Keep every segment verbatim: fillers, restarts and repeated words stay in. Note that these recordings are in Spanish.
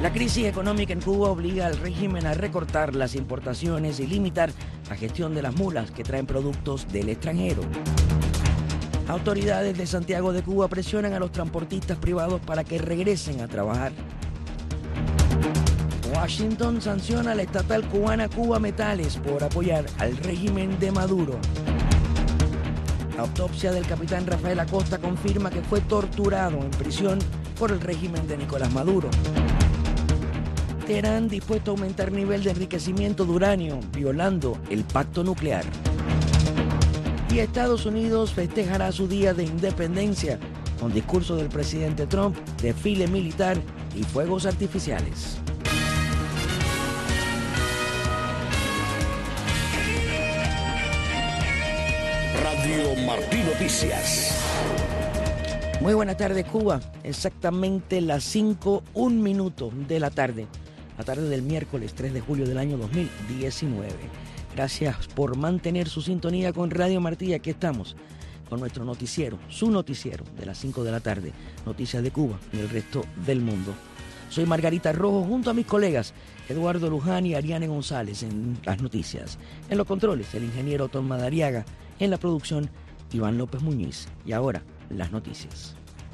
La crisis económica en Cuba obliga al régimen a recortar las importaciones y limitar la gestión de las mulas que traen productos del extranjero. Autoridades de Santiago de Cuba presionan a los transportistas privados para que regresen a trabajar. Washington sanciona a la estatal cubana Cuba Metales por apoyar al régimen de Maduro. La autopsia del capitán Rafael Acosta confirma que fue torturado en prisión por el régimen de Nicolás Maduro. Teherán dispuesto a aumentar nivel de enriquecimiento de uranio, violando el pacto nuclear. Y Estados Unidos festejará su día de independencia con discurso del presidente Trump, desfile militar y fuegos artificiales. Radio Martí Noticias. Muy buenas tardes, Cuba. Exactamente las cinco, un minuto de la tarde. La tarde del miércoles tres de julio del año dos mil diecinueve. Gracias por mantener su sintonía con Radio Martí. Aquí estamos con nuestro noticiero, su noticiero de las cinco de la tarde. Noticias de Cuba y el resto del mundo. Soy Margarita Rojo junto a mis colegas Eduardo Luján y Ariane González en las noticias. En los controles, el ingeniero Tom Madariaga. En la producción, Iván López Muñiz. Y ahora, las noticias.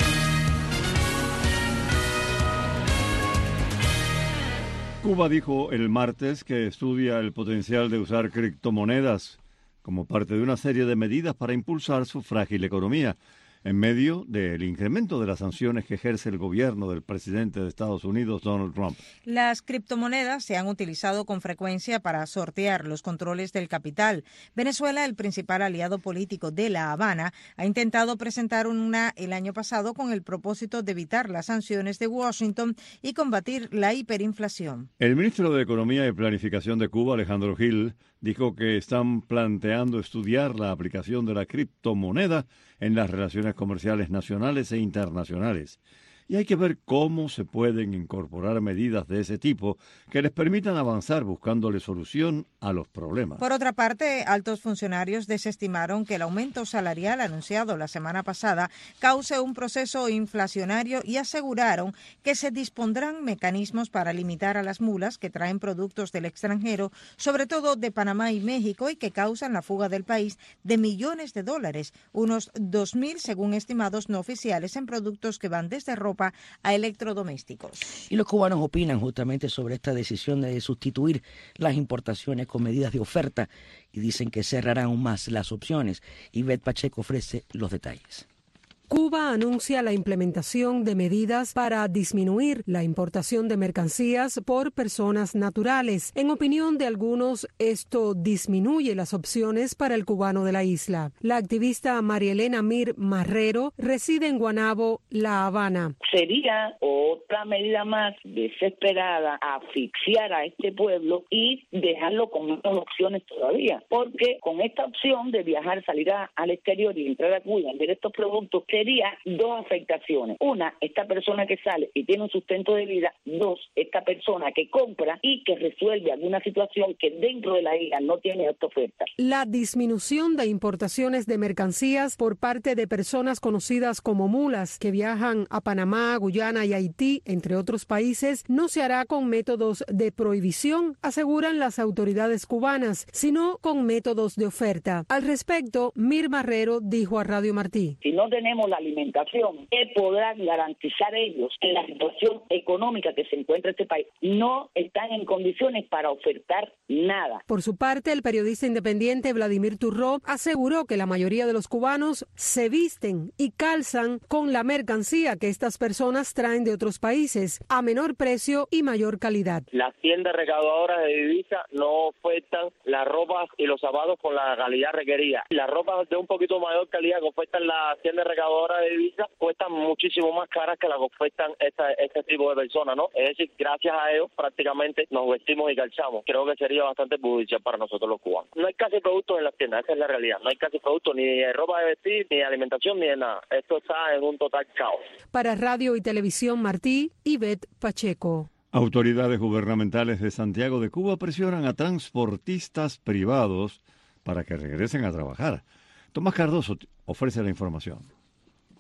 Cuba dijo el martes que estudia el potencial de usar criptomonedas como parte de una serie de medidas para impulsar su frágil economía, en medio del incremento de las sanciones que ejerce el gobierno del presidente de Estados Unidos, Donald Trump. Las criptomonedas se han utilizado con frecuencia para sortear los controles del capital. Venezuela, el principal aliado político de La Habana, ha intentado presentar una el año pasado con el propósito de evitar las sanciones de Washington y combatir la hiperinflación. El ministro de Economía y Planificación de Cuba, Alejandro Gil, dijo que están planteando estudiar la aplicación de la criptomoneda en las relaciones comerciales nacionales e internacionales. Y hay que ver cómo se pueden incorporar medidas de ese tipo que les permitan avanzar buscándole solución a los problemas. Por otra parte, altos funcionarios desestimaron que el aumento salarial anunciado la semana pasada cause un proceso inflacionario y aseguraron que se dispondrán mecanismos para limitar a las mulas que traen productos del extranjero, sobre todo de Panamá y México, y que causan la fuga del país de millones de dólares, unos dos mil según estimados no oficiales, en productos que van desde ropa a electrodomésticos. Y los cubanos opinan justamente sobre esta decisión de sustituir las importaciones con medidas de oferta y dicen que cerrarán aún más las opciones. Ivette Pacheco ofrece los detalles. Cuba anuncia la implementación de medidas para disminuir la importación de mercancías por personas naturales. En opinión de algunos, esto disminuye las opciones para el cubano de la isla. La activista María Elena Mir Marrero reside en Guanabo, La Habana. Sería otra medida más desesperada, asfixiar a este pueblo y dejarlo con menos opciones todavía. Porque con esta opción de viajar, salir a, al exterior y entrar a Cuba y vender estos productos, sería dos afectaciones. Una, esta persona que sale y tiene un sustento de vida. Dos, esta persona que compra y que resuelve alguna situación que dentro de la isla no tiene esta oferta. La disminución de importaciones de mercancías por parte de personas conocidas como mulas que viajan a Panamá, Guyana y Haití, entre otros países, no se hará con métodos de prohibición, aseguran las autoridades cubanas, sino con métodos de oferta. Al respecto, Mir Marrero dijo a Radio Martí: si no tenemos la alimentación, ¿qué podrán garantizar ellos en la situación económica que se encuentra este país? No están en condiciones para ofertar nada. Por su parte, el periodista independiente Vladimir Turró aseguró que la mayoría de los cubanos se visten y calzan con la mercancía que estas personas traen de otros países a menor precio y mayor calidad. Las tiendas recaudadoras de divisas no ofertan las ropas y los zapatos con la calidad requerida. Las ropas de un poquito mayor calidad que ofertan las tiendas recaudadoras de divisas cuestan muchísimo más caras que las que ofertan esta, este tipo de personas, ¿no? Es decir, gracias a ellos prácticamente nos vestimos y calzamos. Creo que sería bastante perjudicial para nosotros los cubanos. No hay casi productos en las tiendas, esa es la realidad. No hay casi productos ni de ropa de vestir, ni de alimentación, ni de nada. Esto está en un total caos. Para Radio y Televisión Martí, Ivette Pacheco. Autoridades gubernamentales de Santiago de Cuba presionan a transportistas privados para que regresen a trabajar. Tomás Cardoso ofrece la información.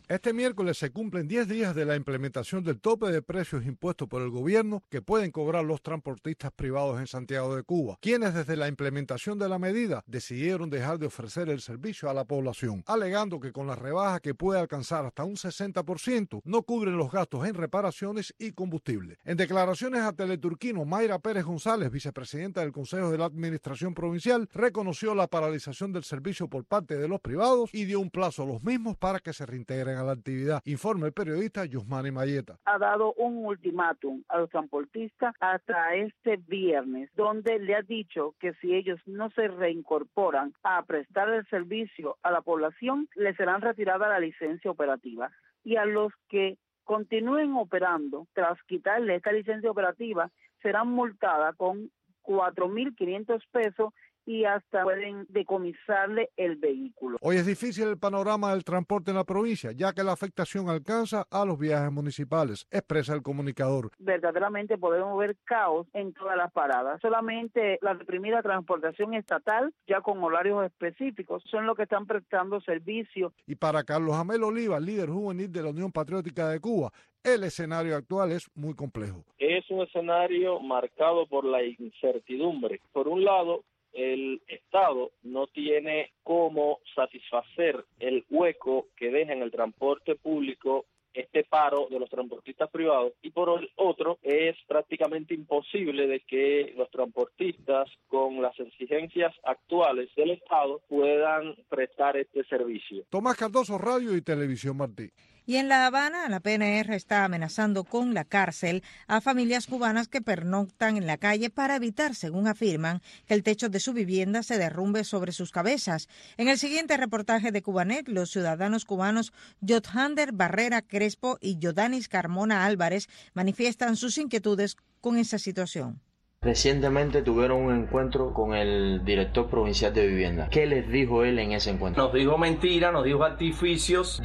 Este miércoles se cumplen diez días de la implementación del tope de precios impuesto por el gobierno que pueden cobrar los transportistas privados en Santiago de Cuba, quienes desde la implementación de la medida decidieron dejar de ofrecer el servicio a la población, alegando que con la rebaja que puede alcanzar hasta un sesenta por ciento no cubren los gastos en reparaciones y combustible. En declaraciones a Teleturquino, Mayra Pérez González, vicepresidenta del Consejo de la Administración Provincial, reconoció la paralización del servicio por parte de los privados y dio un plazo a los mismos para que se reintegren a la actividad, informa el periodista Yusmani Mayeta. Ha dado un ultimátum a los transportistas hasta este viernes, donde le ha dicho que si ellos no se reincorporan a prestar el servicio a la población, les serán retirada la licencia operativa. Y a los que continúen operando, tras quitarle esta licencia operativa, serán multadas con cuatro mil quinientos pesos y hasta pueden decomisarle el vehículo. Hoy es difícil el panorama del transporte en la provincia, ya que la afectación alcanza a los viajes municipales, expresa el comunicador. Verdaderamente podemos ver caos en todas las paradas. Solamente la reprimida transportación estatal, ya con horarios específicos, son los que están prestando servicio. Y para Carlos Amel Oliva, líder juvenil de la Unión Patriótica de Cuba, el escenario actual es muy complejo. Es un escenario marcado por la incertidumbre. Por un lado, el Estado no tiene cómo satisfacer el hueco que deja en el transporte público este paro de los transportistas privados, y por el otro es prácticamente imposible de que los transportistas con las exigencias actuales del Estado puedan prestar este servicio. Tomás Cardoso, Radio y Televisión Martí. Y en La Habana, la P N R está amenazando con la cárcel a familias cubanas que pernoctan en la calle para evitar, según afirman, que el techo de su vivienda se derrumbe sobre sus cabezas. En el siguiente reportaje de Cubanet, los ciudadanos cubanos Yothander Barrera Crespo y Yodanis Carmona Álvarez manifiestan sus inquietudes con esa situación. Recientemente tuvieron un encuentro con el director provincial de vivienda. ¿Qué les dijo él en ese encuentro? Nos dijo mentiras, nos dijo artificios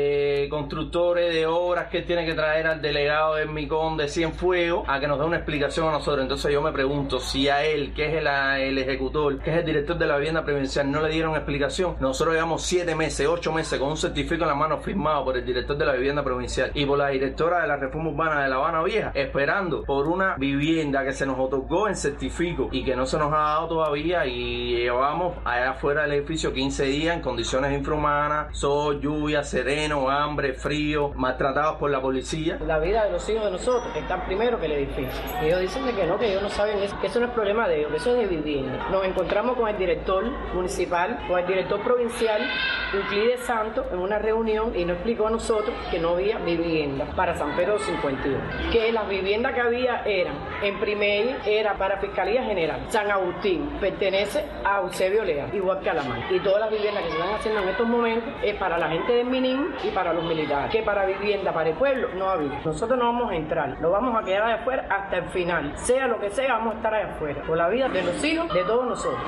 de constructores, de obras que tiene que traer al delegado del Micón de Cienfuegos a que nos dé una explicación a nosotros. Entonces yo me pregunto si a él, que es el, el ejecutor, que es el director de la vivienda provincial, no le dieron explicación. Nosotros llevamos siete meses, ocho meses con un certificado en la mano firmado por el director de la vivienda provincial y por la directora de la reforma urbana de La Habana Vieja, esperando por una vivienda que se nos otorgó en certifico y que no se nos ha dado todavía, y llevamos allá afuera del edificio quince días en condiciones infrahumanas, sol, lluvia, sereno, hambre, frío, maltratados por la policía. La vida de los hijos de nosotros están primero que el edificio. Ellos dicen que no, que ellos no saben eso, que eso no es problema de ellos, que eso es de vivienda. Nos encontramos con el director municipal, con el director provincial, Euclides Santos, en una reunión, y nos explicó a nosotros que no había vivienda para San Pedro cincuenta y uno, que las viviendas que había eran en Primey, era para Fiscalía General. San Agustín pertenece a Eusebio Leal, igual que Alamán. Y todas las viviendas que se están haciendo en estos momentos es para la gente del Minin y para los militares. Que para vivienda, para el pueblo, no había. Nosotros no vamos a entrar, nos vamos a quedar allá afuera hasta el final. Sea lo que sea, vamos a estar allá afuera. Por la vida de los hijos de todos nosotros.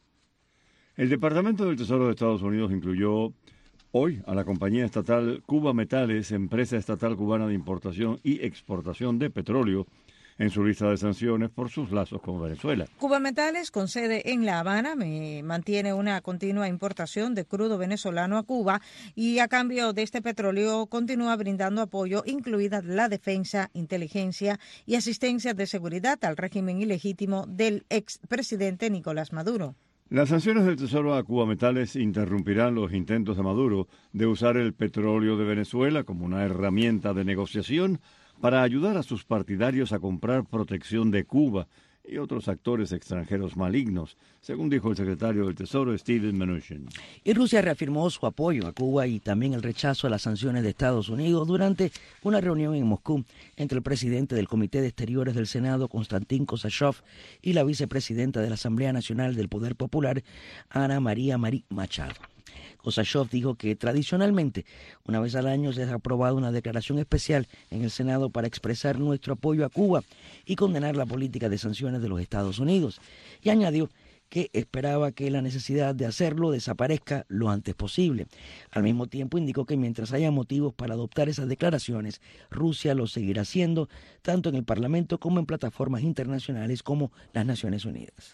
El Departamento del Tesoro de Estados Unidos incluyó hoy a la compañía estatal Cuba Metales, empresa estatal cubana de importación y exportación de petróleo, en su lista de sanciones por sus lazos con Venezuela. Cuba Metales, con sede en La Habana, me mantiene una continua importación de crudo venezolano a Cuba y a cambio de este petróleo continúa brindando apoyo, incluida la defensa, inteligencia y asistencia de seguridad al régimen ilegítimo del expresidente Nicolás Maduro. Las sanciones del Tesoro a Cuba Metales interrumpirán los intentos de Maduro de usar el petróleo de Venezuela como una herramienta de negociación para ayudar a sus partidarios a comprar protección de Cuba y otros actores extranjeros malignos, según dijo el secretario del Tesoro, Steven Mnuchin. Y Rusia reafirmó su apoyo a Cuba y también el rechazo a las sanciones de Estados Unidos durante una reunión en Moscú entre el presidente del Comité de Exteriores del Senado, Konstantin Kosachev, y la vicepresidenta de la Asamblea Nacional del Poder Popular, Ana María Marí Machado. Kosachev dijo que tradicionalmente, una vez al año, se ha aprobado una declaración especial en el Senado para expresar nuestro apoyo a Cuba y condenar la política de sanciones de los Estados Unidos. Y añadió que esperaba que la necesidad de hacerlo desaparezca lo antes posible. Al mismo tiempo indicó que mientras haya motivos para adoptar esas declaraciones, Rusia lo seguirá haciendo, tanto en el Parlamento como en plataformas internacionales como las Naciones Unidas.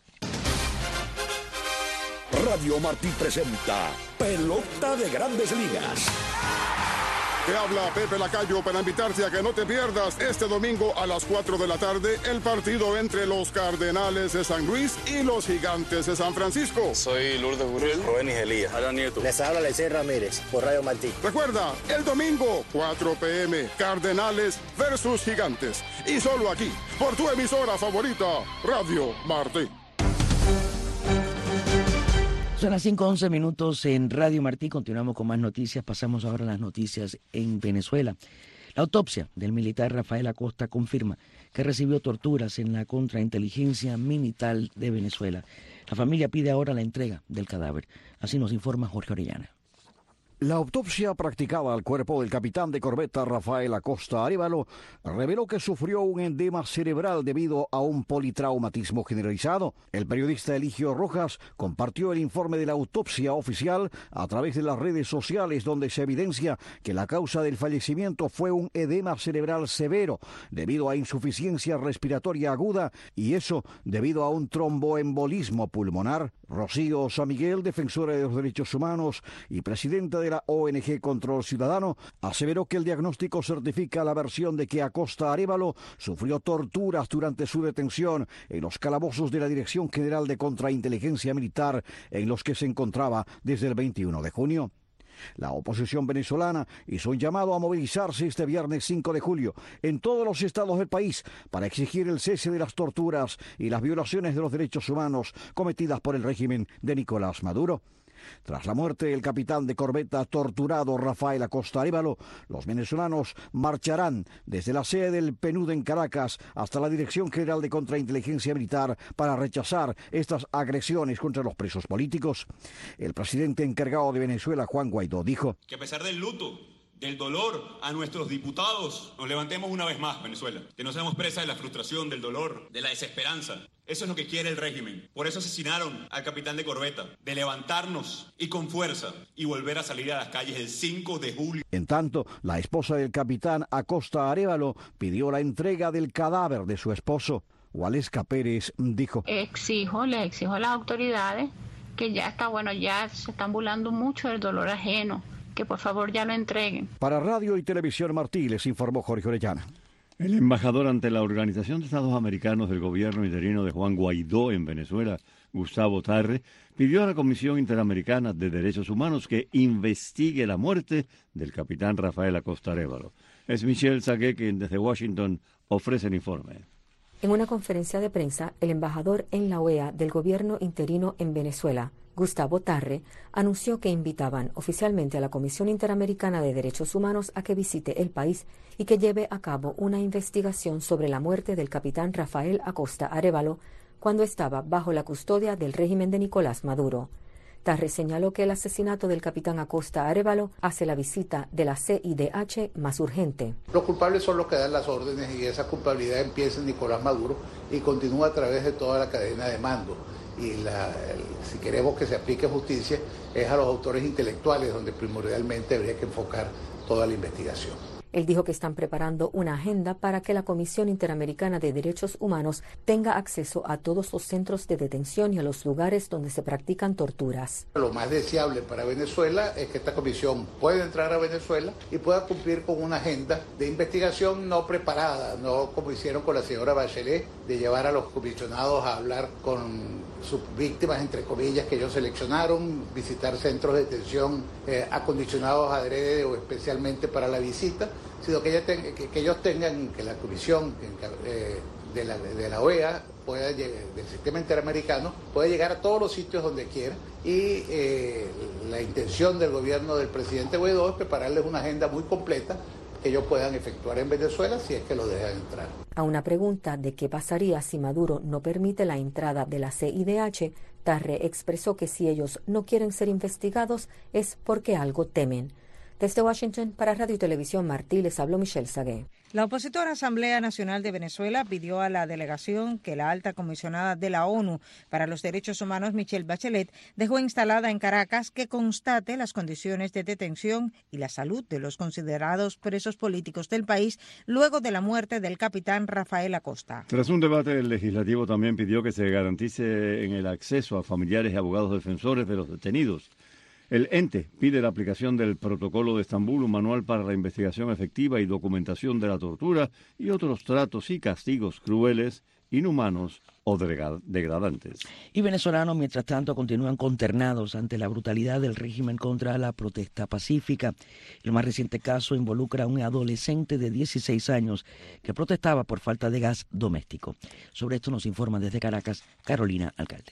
Radio Martí presenta Pelota de Grandes Ligas. Te habla Pepe Lacayo para invitarte a que no te pierdas este domingo a las cuatro de la tarde el partido entre los Cardenales de San Luis y los Gigantes de San Francisco. Soy Lourdes Burrell, Rubén Elías, Alan Nieto. Les habla Lecey Ramírez por Radio Martí. Recuerda, el domingo, cuatro p m, Cardenales versus Gigantes. Y solo aquí, por tu emisora favorita, Radio Martí. Son las cinco once minutos en Radio Martí. Continuamos con más noticias. Pasamos ahora a las noticias en Venezuela. La autopsia del militar Rafael Acosta confirma que recibió torturas en la contrainteligencia militar de Venezuela. La familia pide ahora la entrega del cadáver. Así nos informa Jorge Orellana. La autopsia practicada al cuerpo del capitán de corbeta Rafael Acosta Arévalo reveló que sufrió un edema cerebral debido a un politraumatismo generalizado. El periodista Eligio Rojas compartió el informe de la autopsia oficial a través de las redes sociales, donde se evidencia que la causa del fallecimiento fue un edema cerebral severo debido a insuficiencia respiratoria aguda, y eso debido a un tromboembolismo pulmonar. Rocío San Miguel, defensora de los derechos humanos y presidenta de la O N G Control Ciudadano, aseveró que el diagnóstico certifica la versión de que Acosta Arévalo sufrió torturas durante su detención en los calabozos de la Dirección General de Contrainteligencia Militar, en los que se encontraba desde el veintiuno de junio. La oposición venezolana hizo un llamado a movilizarse este viernes cinco de julio en todos los estados del país para exigir el cese de las torturas y las violaciones de los derechos humanos cometidas por el régimen de Nicolás Maduro. Tras la muerte del capitán de corbeta torturado Rafael Acosta Arévalo, los venezolanos marcharán desde la sede del P N U D en Caracas hasta la Dirección General de Contrainteligencia Militar para rechazar estas agresiones contra los presos políticos. El presidente encargado de Venezuela, Juan Guaidó, dijo que a pesar del luto, del dolor a nuestros diputados, nos levantemos una vez más, Venezuela. Que no seamos presa de la frustración, del dolor, de la desesperanza. Eso es lo que quiere el régimen. Por eso asesinaron al capitán de corbeta. De levantarnos y con fuerza y volver a salir a las calles el cinco de julio. En tanto, la esposa del capitán Acosta Arévalo pidió la entrega del cadáver de su esposo. Waleska Pérez dijo: Exijo, le exijo a las autoridades que ya está bueno, ya se están burlando mucho del dolor ajeno, que por favor ya lo entreguen. Para Radio y Televisión Martí les informó Jorge Orellana. El embajador ante la Organización de Estados Americanos del gobierno interino de Juan Guaidó en Venezuela, Gustavo Tarre, pidió a la Comisión Interamericana de Derechos Humanos que investigue la muerte del capitán Rafael Acosta Arévalo. Es Michelle Sagué quien desde Washington ofrece el informe. En una conferencia de prensa, el embajador en la O E A del gobierno interino en Venezuela, Gustavo Tarre, anunció que invitaban oficialmente a la Comisión Interamericana de Derechos Humanos a que visite el país y que lleve a cabo una investigación sobre la muerte del capitán Rafael Acosta Arévalo cuando estaba bajo la custodia del régimen de Nicolás Maduro. Tarre señaló que el asesinato del capitán Acosta Arévalo hace la visita de la C I D H más urgente. Los culpables son los que dan las órdenes y esa culpabilidad empieza en Nicolás Maduro y continúa a través de toda la cadena de mando. Y la, el, si queremos que se aplique justicia es a los autores intelectuales donde primordialmente habría que enfocar toda la investigación. Él dijo que están preparando una agenda para que la Comisión Interamericana de Derechos Humanos tenga acceso a todos los centros de detención y a los lugares donde se practican torturas. Lo más deseable para Venezuela es que esta comisión pueda entrar a Venezuela y pueda cumplir con una agenda de investigación no preparada, no como hicieron con la señora Bachelet, de llevar a los comisionados a hablar con sus víctimas, entre comillas, que ellos seleccionaron, visitar centros de detención eh, acondicionados adrede o especialmente para la visita, sino que, ella ten, que, que ellos tengan, que la comisión eh, de, la, de la O E A, pueda, del sistema interamericano, pueda llegar a todos los sitios donde quiera y eh, la intención del gobierno del presidente Guaidó es prepararles una agenda muy completa que ellos puedan efectuar en Venezuela si es que lo dejan entrar. A una pregunta de qué pasaría si Maduro no permite la entrada de la C I D H, Tarre expresó que si ellos no quieren ser investigados es porque algo temen. Desde Washington, para Radio y Televisión Martí, les habló Michelle Sagué. La opositora Asamblea Nacional de Venezuela pidió a la delegación que la alta comisionada de la ONU para los Derechos Humanos, Michelle Bachelet, dejó instalada en Caracas que constate las condiciones de detención y la salud de los considerados presos políticos del país luego de la muerte del capitán Rafael Acosta. Tras un debate, el legislativo también pidió que se garantice en el acceso a familiares y abogados defensores de los detenidos. El ente pide la aplicación del Protocolo de Estambul, un manual para la investigación efectiva y documentación de la tortura y otros tratos y castigos crueles, inhumanos o degradantes. Y venezolanos, mientras tanto, continúan consternados ante la brutalidad del régimen contra la protesta pacífica. El más reciente caso involucra a un adolescente de dieciséis años que protestaba por falta de gas doméstico. Sobre esto nos informa desde Caracas Carolina Alcalde.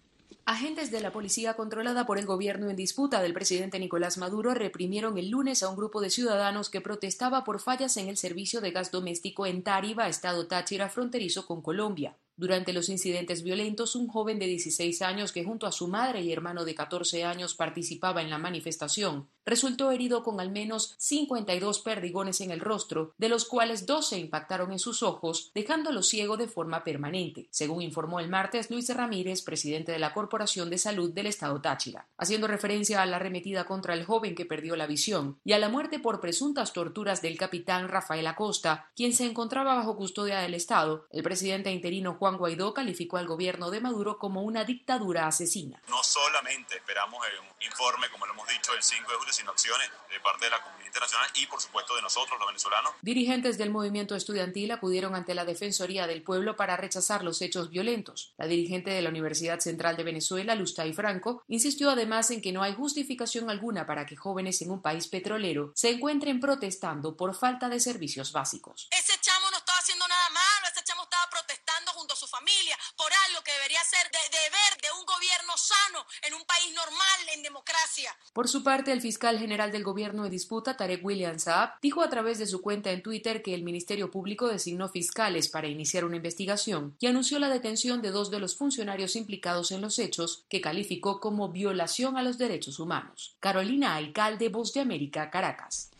Agentes de la policía controlada por el gobierno en disputa del presidente Nicolás Maduro reprimieron el lunes a un grupo de ciudadanos que protestaba por fallas en el servicio de gas doméstico en Táriba, estado Táchira, fronterizo con Colombia. Durante los incidentes violentos, un joven de dieciséis años que junto a su madre y hermano de catorce años participaba en la manifestación, resultó herido con al menos cincuenta y dos perdigones en el rostro, de los cuales doce impactaron en sus ojos, dejándolo ciego de forma permanente, según informó el martes Luis Ramírez, presidente de la Corporación de Salud del estado Táchira. Haciendo referencia a la arremetida contra el joven que perdió la visión y a la muerte por presuntas torturas del capitán Rafael Acosta, quien se encontraba bajo custodia del Estado, el presidente interino Juan Juan Guaidó calificó al gobierno de Maduro como una dictadura asesina. No solamente esperamos un informe, como lo hemos dicho, el cinco de julio, sino acciones de parte de la comunidad internacional y, por supuesto, de nosotros, los venezolanos. Dirigentes del movimiento estudiantil acudieron ante la Defensoría del Pueblo para rechazar los hechos violentos. La dirigente de la Universidad Central de Venezuela, Lustay Franco, insistió además en que no hay justificación alguna para que jóvenes en un país petrolero se encuentren protestando por falta de servicios básicos. Ese chamo no estaba haciendo nada malo, ese chamo estaba protestando junto a su familia por algo que debería ser de deber de un gobierno sano en un país normal, en democracia. Por su parte, el fiscal general del gobierno de disputa, Tarek William Saab, dijo a través de su cuenta en Twitter que el Ministerio Público designó fiscales para iniciar una investigación y anunció la detención de dos de los funcionarios implicados en los hechos, que calificó como violación a los derechos humanos. Carolina Alcalde, Voz de América, Caracas.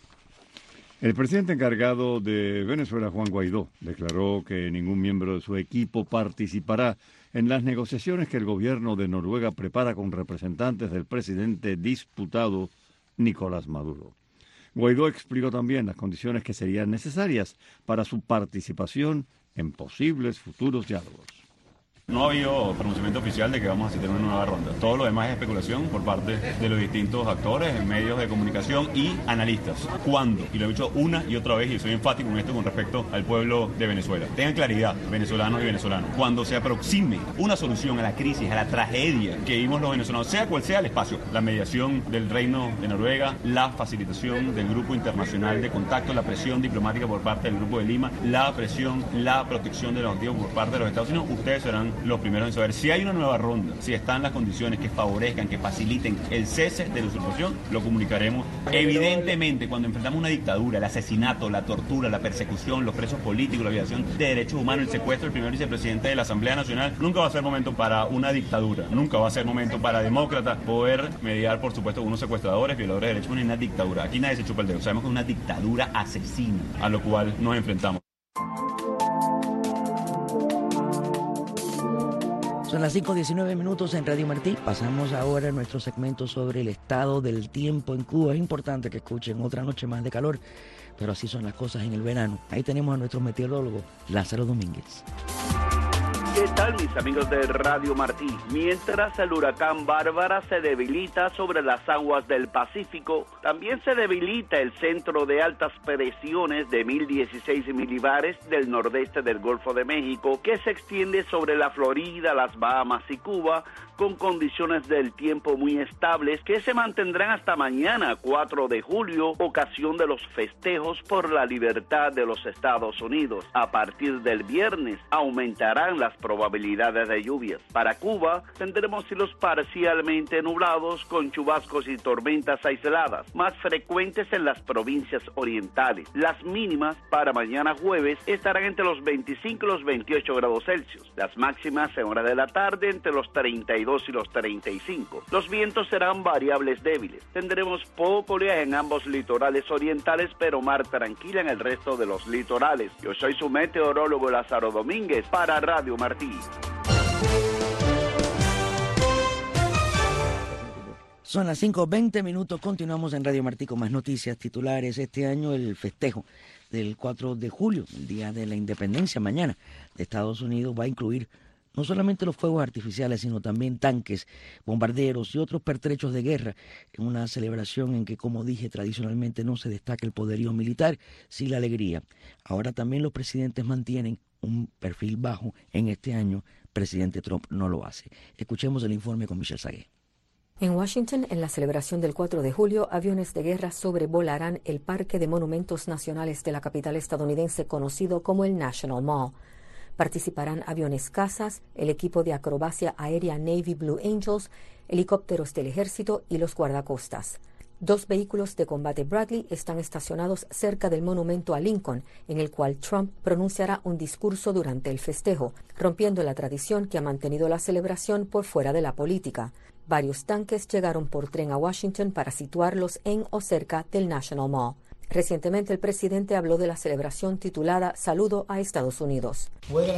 El presidente encargado de Venezuela, Juan Guaidó, declaró que ningún miembro de su equipo participará en las negociaciones que el gobierno de Noruega prepara con representantes del presidente disputado Nicolás Maduro. Guaidó explicó también las condiciones que serían necesarias para su participación en posibles futuros diálogos. No ha habido pronunciamiento oficial de que vamos a asistir a una nueva ronda. Todo lo demás es especulación por parte de los distintos actores, medios de comunicación y analistas. ¿Cuándo? Y lo he dicho una y otra vez y soy enfático en esto con respecto al pueblo de Venezuela. Tengan claridad, venezolanos y venezolanas. Cuando se aproxime una solución a la crisis, a la tragedia que vivimos los venezolanos, sea cual sea el espacio, la mediación del Reino de Noruega, la facilitación del Grupo Internacional de Contacto, la presión diplomática por parte del Grupo de Lima, la presión, la protección de los activos por parte de los Estados Unidos, ustedes serán los primeros en saber si hay una nueva ronda, si están las condiciones que favorezcan, que faciliten el cese de la usurpación, lo comunicaremos. Evidentemente, cuando enfrentamos una dictadura, el asesinato, la tortura, la persecución, los presos políticos, la violación de derechos humanos, el secuestro del primer vicepresidente de la Asamblea Nacional, nunca va a ser momento para una dictadura, nunca va a ser momento para demócratas poder mediar, por supuesto, unos secuestradores, violadores de derechos humanos en una dictadura. Aquí nadie se chupa el dedo, sabemos que es una dictadura asesina a lo cual nos enfrentamos. Son las cinco diecinueve minutos en Radio Martí. Pasamos ahora a nuestro segmento sobre el estado del tiempo en Cuba. Es importante que escuchen otra noche más de calor, pero así son las cosas en el verano. Ahí tenemos a nuestro meteorólogo, Lázaro Domínguez. ¿Qué tal, mis amigos de Radio Martí? Mientras el huracán Bárbara se debilita sobre las aguas del Pacífico, también se debilita el centro de altas presiones de mil dieciséis milibares del nordeste del Golfo de México, que se extiende sobre la Florida, las Bahamas y Cuba, con condiciones del tiempo muy estables que se mantendrán hasta mañana, cuatro de julio, ocasión de los festejos por la libertad de los Estados Unidos. A partir del viernes aumentarán las probabilidades de lluvias. Para Cuba tendremos cielos parcialmente nublados con chubascos y tormentas aisladas, más frecuentes en las provincias orientales. Las mínimas para mañana jueves estarán entre los veinticinco y los veintiocho grados Celsius. Las máximas en hora de la tarde entre los treinta y dos y los treinta y cinco. Los vientos serán variables débiles. Tendremos poco oleaje en ambos litorales orientales, pero mar tranquila en el resto de los litorales. Yo soy su meteorólogo Lázaro Domínguez para Radio Martí. Son las cinco veinte minutos, continuamos en Radio Martí con más noticias titulares. Este año el festejo del cuatro de julio, el Día de la Independencia, mañana, de Estados Unidos, va a incluir no solamente los fuegos artificiales, sino también tanques, bombarderos y otros pertrechos de guerra, en una celebración en que, como dije, tradicionalmente no se destaca el poderío militar, sí la alegría. Ahora también los presidentes mantienen un perfil bajo. En este año, presidente Trump no lo hace. Escuchemos el informe con Michelle Sagué. En Washington, en la celebración del cuatro de julio, aviones de guerra sobrevolarán el Parque de Monumentos Nacionales de la capital estadounidense conocido como el National Mall. Participarán aviones cazas, el equipo de acrobacia aérea Navy Blue Angels, helicópteros del ejército y los guardacostas. Dos vehículos de combate Bradley están estacionados cerca del monumento a Lincoln, en el cual Trump pronunciará un discurso durante el festejo, rompiendo la tradición que ha mantenido la celebración por fuera de la política. Varios tanques llegaron por tren a Washington para situarlos en o cerca del National Mall. Recientemente el presidente habló de la celebración titulada Saludo a Estados Unidos.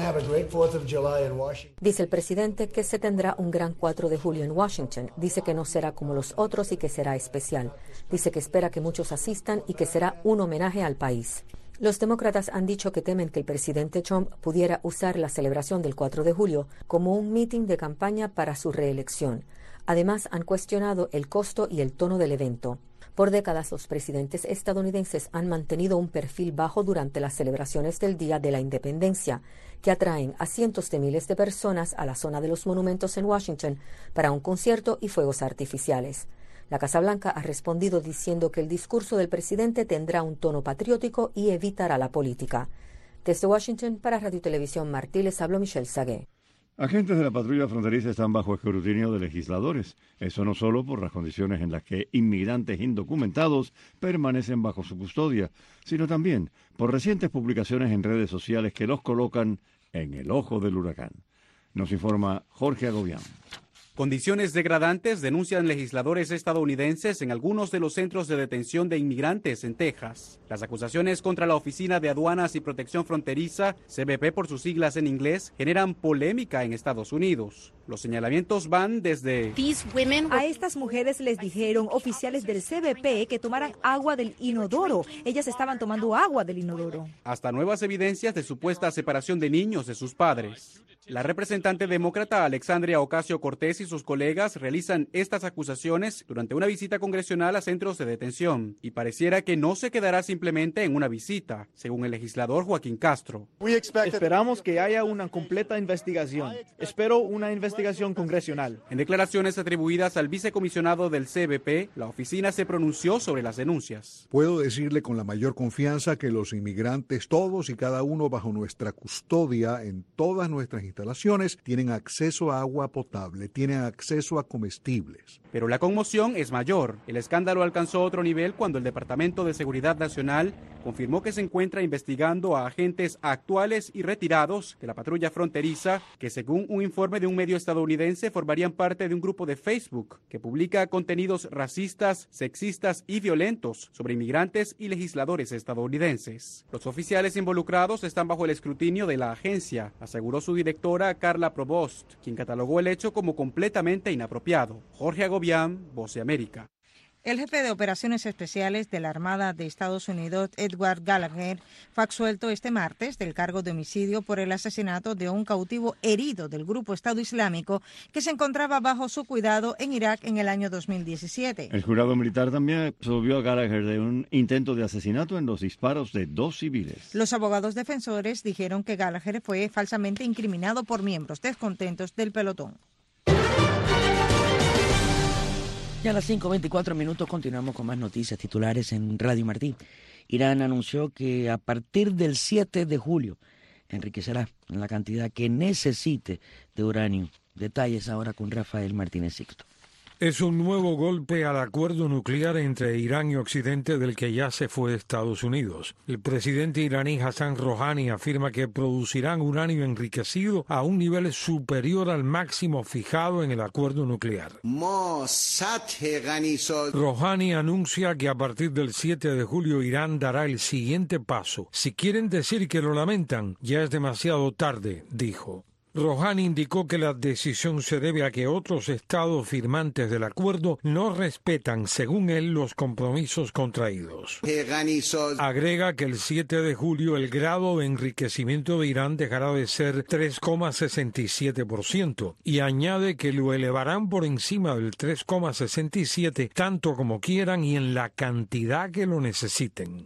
Dice el presidente que se tendrá un gran cuatro de julio en Washington. Dice que no será como los otros y que será especial. Dice que espera que muchos asistan y que será un homenaje al país. Los demócratas han dicho que temen que el presidente Trump pudiera usar la celebración del cuatro de julio como un mitin de campaña para su reelección. Además, han cuestionado el costo y el tono del evento. Por décadas, los presidentes estadounidenses han mantenido un perfil bajo durante las celebraciones del Día de la Independencia, que atraen a cientos de miles de personas a la zona de los monumentos en Washington para un concierto y fuegos artificiales. La Casa Blanca ha respondido diciendo que el discurso del presidente tendrá un tono patriótico y evitará la política. Desde Washington, para Radio Televisión Martí, les habló Michelle Sagué. Agentes de la patrulla fronteriza están bajo escrutinio de legisladores. Eso no solo por las condiciones en las que inmigrantes indocumentados permanecen bajo su custodia, sino también por recientes publicaciones en redes sociales que los colocan en el ojo del huracán. Nos informa Jorge Agobián. Condiciones degradantes denuncian legisladores estadounidenses en algunos de los centros de detención de inmigrantes en Texas. Las acusaciones contra la Oficina de Aduanas y Protección Fronteriza, C B P por sus siglas en inglés, generan polémica en Estados Unidos. Los señalamientos van desde... A estas mujeres les dijeron oficiales del C B P que tomaran agua del inodoro. Ellas estaban tomando agua del inodoro. Hasta nuevas evidencias de supuesta separación de niños de sus padres. La representante demócrata Alexandria Ocasio-Cortez y sus colegas realizan estas acusaciones durante una visita congresional a centros de detención y pareciera que no se quedará simplemente en una visita, según el legislador Joaquín Castro. Esperamos que haya una completa investigación. Espero una investigación congresional. En declaraciones atribuidas al vicecomisionado del C B P, la oficina se pronunció sobre las denuncias. Puedo decirle con la mayor confianza que los inmigrantes, todos y cada uno bajo nuestra custodia en todas nuestras instalaciones, tienen acceso a agua potable, tienen acceso a comestibles. Pero la conmoción es mayor. El escándalo alcanzó otro nivel cuando el Departamento de Seguridad Nacional confirmó que se encuentra investigando a agentes actuales y retirados de la patrulla fronteriza que, según un informe de un medio estadounidense, formarían parte de un grupo de Facebook que publica contenidos racistas, sexistas y violentos sobre inmigrantes y legisladores estadounidenses. Los oficiales involucrados están bajo el escrutinio de la agencia, aseguró su directora Carla Provost, quien catalogó el hecho como completamente inapropiado. Jorge Agobián, Voz de América. El jefe de operaciones especiales de la Armada de Estados Unidos, Edward Gallagher, fue absuelto este martes del cargo de homicidio por el asesinato de un cautivo herido del grupo Estado Islámico que se encontraba bajo su cuidado en Irak en el año dos mil diecisiete. El jurado militar también absolvió a Gallagher de un intento de asesinato en los disparos de dos civiles. Los abogados defensores dijeron que Gallagher fue falsamente incriminado por miembros descontentos del pelotón. Ya a las cinco veinticuatro minutos continuamos con más noticias titulares en Radio Martí. Irán anunció que a partir del siete de julio enriquecerá la cantidad que necesite de uranio. Detalles ahora con Rafael Martínez Sixto. Es un nuevo golpe al acuerdo nuclear entre Irán y Occidente del que ya se fue Estados Unidos. El presidente iraní Hassan Rouhani afirma que producirán uranio enriquecido a un nivel superior al máximo fijado en el acuerdo nuclear. Rouhani anuncia que a partir del siete de julio Irán dará el siguiente paso. Si quieren decir que lo lamentan, ya es demasiado tarde, dijo. Rouhani indicó que la decisión se debe a que otros estados firmantes del acuerdo no respetan, según él, los compromisos contraídos. Agrega que el siete de julio el grado de enriquecimiento de Irán dejará de ser tres coma sesenta y siete por ciento y añade que lo elevarán por encima del tres coma sesenta y siete por ciento tanto como quieran y en la cantidad que lo necesiten.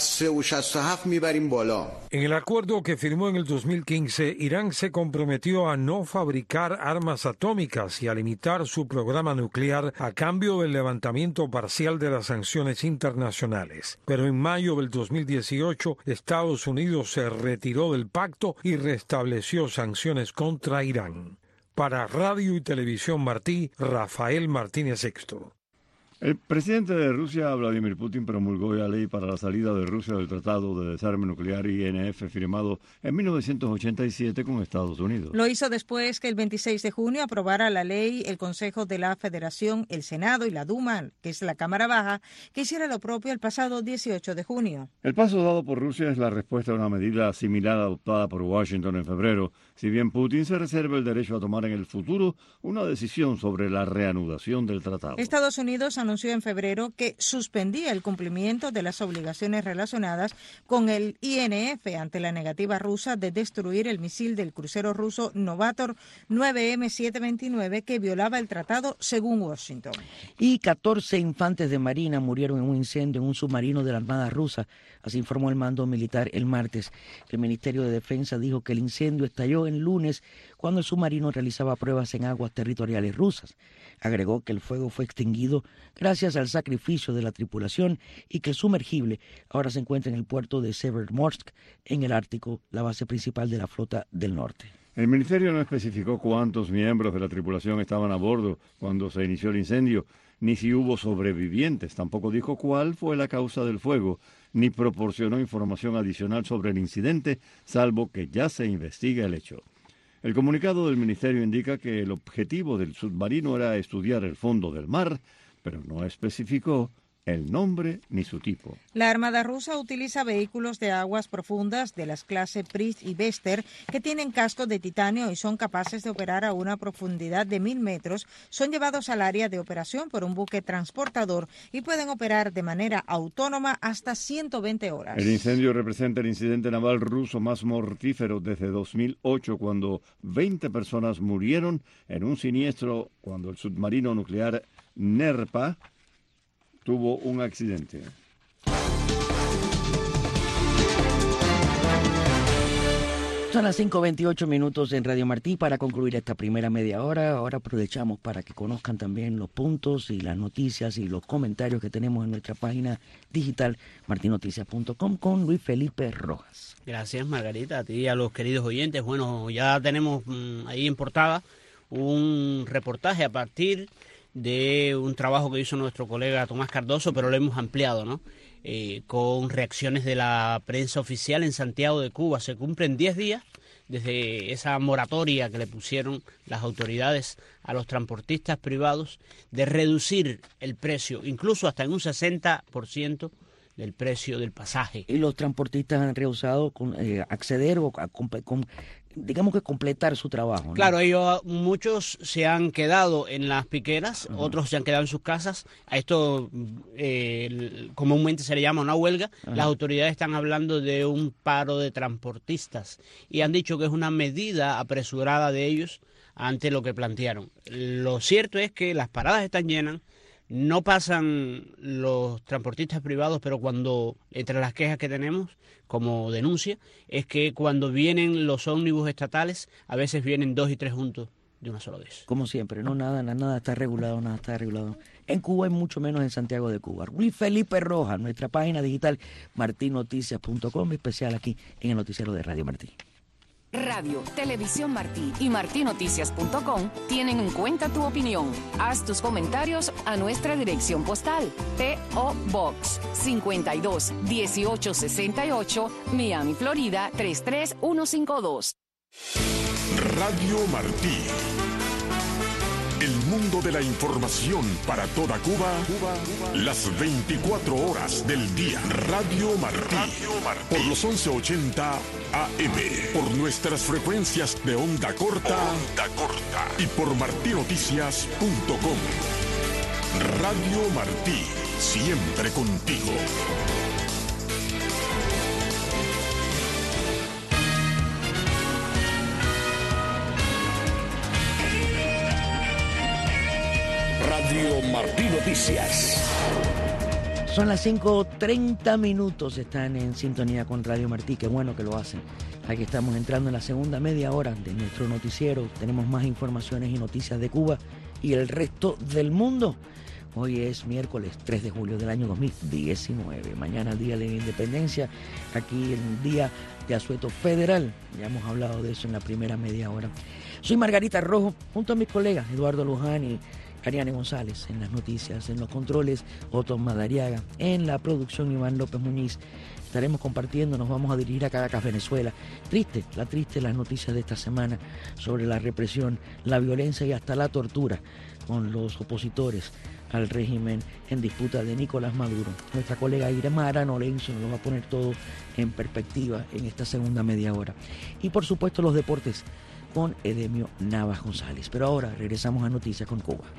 En el acuerdo que firmó en el dos mil quince, Irán se comprometió a no fabricar armas atómicas y a limitar su programa nuclear a cambio del levantamiento parcial de las sanciones internacionales. Pero en mayo del dos mil dieciocho, Estados Unidos se retiró del pacto y restableció sanciones contra Irán. Para Radio y Televisión Martí, Rafael Martínez Sexto. El presidente de Rusia, Vladimir Putin, promulgó la ley para la salida de Rusia del Tratado de Desarme Nuclear I N F firmado en mil novecientos ochenta y siete con Estados Unidos. Lo hizo después que el veintiséis de junio aprobara la ley el Consejo de la Federación, el Senado y la Duma, que es la Cámara Baja, que hiciera lo propio el pasado dieciocho de junio. El paso dado por Rusia es la respuesta a una medida similar adoptada por Washington en febrero, si bien Putin se reserva el derecho a tomar en el futuro una decisión sobre la reanudación del tratado. Estados Unidos anunció en febrero que suspendía el cumplimiento de las obligaciones relacionadas con el I N F ante la negativa rusa de destruir el misil del crucero ruso Novator nueve M setecientos veintinueve que violaba el tratado según Washington. Y catorce infantes de marina murieron en un incendio en un submarino de la Armada rusa, así informó el mando militar el martes. El Ministerio de Defensa dijo que el incendio estalló el lunes cuando el submarino realizaba pruebas en aguas territoriales rusas. Agregó que el fuego fue extinguido gracias al sacrificio de la tripulación y que el sumergible ahora se encuentra en el puerto de Severomorsk, en el Ártico, la base principal de la flota del norte. El ministerio no especificó cuántos miembros de la tripulación estaban a bordo cuando se inició el incendio, ni si hubo sobrevivientes. Tampoco dijo cuál fue la causa del fuego, ni proporcionó información adicional sobre el incidente, salvo que ya se investiga el hecho. El comunicado del ministerio indica que el objetivo del submarino era estudiar el fondo del mar, pero no especificó el nombre ni su tipo. La Armada rusa utiliza vehículos de aguas profundas de las clases Priest y Vester que tienen cascos de titanio y son capaces de operar a una profundidad de mil metros. Son llevados al área de operación por un buque transportador y pueden operar de manera autónoma hasta ciento veinte horas. El incendio representa el incidente naval ruso más mortífero desde dos mil ocho, cuando veinte personas murieron en un siniestro cuando el submarino nuclear Nerpa tuvo un accidente. Son las cinco veintiocho minutos en Radio Martí. Para concluir esta primera media hora, ahora aprovechamos para que conozcan también los puntos y las noticias y los comentarios que tenemos en nuestra página digital martin noticias punto com con Luis Felipe Rojas. Gracias, Margarita, a ti y a los queridos oyentes. Bueno, ya tenemos mmm, ahí en portada un reportaje a partir de un trabajo que hizo nuestro colega Tomás Cardoso, pero lo hemos ampliado, ¿no? Eh, con reacciones de la prensa oficial en Santiago de Cuba. Se cumplen diez días desde esa moratoria que le pusieron las autoridades a los transportistas privados de reducir el precio, incluso hasta en un sesenta por ciento del precio del pasaje. Y los transportistas han rehusado con, eh, acceder o a, con, con, digamos que completar su trabajo, ¿no? Claro, ellos, muchos se han quedado en las piqueras, uh-huh. Otros se han quedado en sus casas. A esto eh, comúnmente se le llama una huelga. Uh-huh. Las autoridades están hablando de un paro de transportistas y han dicho que es una medida apresurada de ellos ante lo que plantearon. Lo cierto es que las paradas están llenas. No pasan los transportistas privados, pero cuando, entre las quejas que tenemos, como denuncia, es que cuando vienen los ómnibus estatales, a veces vienen dos y tres juntos de una sola vez. Como siempre, no nada, nada está regulado, nada está regulado. En Cuba y mucho menos en Santiago de Cuba. Luis Felipe Rojas, nuestra página digital martin noticias punto com, especial aquí en el noticiero de Radio Martí. Radio, Televisión Martí y martin noticias punto com tienen en cuenta tu opinión. Haz tus comentarios a nuestra dirección postal P O Box cincuenta y dos dieciocho sesenta y ocho, Miami, Florida tres tres uno cinco dos. Radio Martí. El mundo de la información para toda Cuba, Cuba, Cuba. Las veinticuatro horas del día. Radio Martí. Radio Martí. Por los once ochenta A M. Por nuestras frecuencias de onda corta. Onda corta. Y por martí noticias punto com. Radio Martí. Siempre contigo. Radio Martí Noticias. Son las cinco treinta minutos, están en sintonía con Radio Martí, qué bueno que lo hacen. Aquí estamos entrando en la segunda media hora de nuestro noticiero. Tenemos más informaciones y noticias de Cuba y el resto del mundo. Hoy es miércoles tres de julio del año dos mil diecinueve. Mañana el Día de la Independencia, aquí el Día de Asueto Federal. Ya hemos hablado de eso en la primera media hora. Soy Margarita Rojo, junto a mis colegas Eduardo Luján y Ariane González en las noticias, en los controles Otto Madariaga, en la producción Iván López Muñiz. Estaremos compartiendo, nos vamos a dirigir a Caracas, Venezuela. Triste, la triste las noticias de esta semana sobre la represión, la violencia y hasta la tortura con los opositores al régimen en disputa de Nicolás Maduro. Nuestra colega Irma Arano Lorenzo nos lo va a poner todo en perspectiva en esta segunda media hora. Y por supuesto los deportes con Edemio Navas González. Pero ahora regresamos a Noticias con Cuba.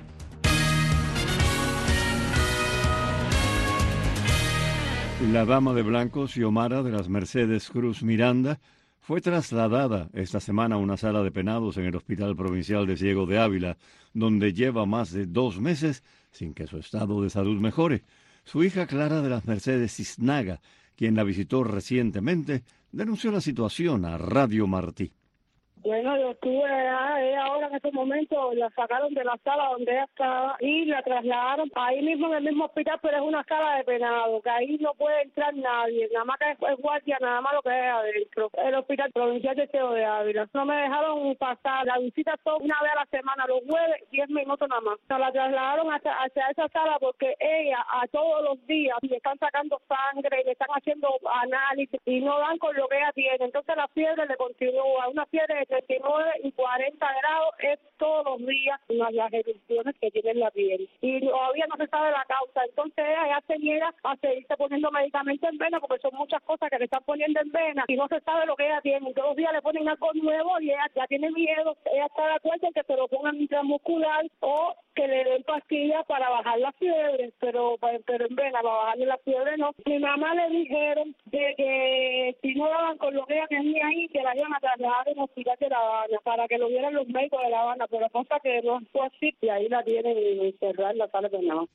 La dama de blanco, Xiomara de las Mercedes Cruz Miranda, fue trasladada esta semana a una sala de penados en el Hospital Provincial de Ciego de Ávila, donde lleva más de dos meses sin que su estado de salud mejore. Su hija Clara de las Mercedes Cisnaga, quien la visitó recientemente, denunció la situación a Radio Martí. Bueno, yo estuve allá, ella ahora en estos momentos la sacaron de la sala donde ella estaba y la trasladaron ahí mismo en el mismo hospital, pero es una sala de penado, que ahí no puede entrar nadie, nada más que es guardia, nada más lo que es adentro, el Hospital Provincial de Ciego de Ávila. No me dejaron pasar, la visita son una vez a la semana, los jueves, diez minutos nada más. O sea, la trasladaron hacia, hacia esa sala porque ella a todos los días le están sacando sangre, le están haciendo análisis y no dan con lo que ella tiene, entonces la fiebre le continúa, una fiebre de treinta y nueve y cuarenta grados es todos los días las, las erupciones que tiene en la piel y todavía no se sabe la causa, entonces ella ya se niega a seguirse poniendo medicamentos en vena porque son muchas cosas que le están poniendo en vena y no se sabe lo que ella tiene, todos los días le ponen algo nuevo y ella ya tiene miedo, ella está de acuerdo en que se lo pongan intramuscular o que le den pastillas para bajar la fiebre, pero pero en vena, para bajarle la fiebre no. Mi mamá le dijeron de que si no daban con lo que ella tenía ahí, que la iban a trasladar en el hospital de La Habana, para que lo vieran los médicos de La Habana, pero cosa que no fue así, y ahí la tienen encerrada en la sala de nada.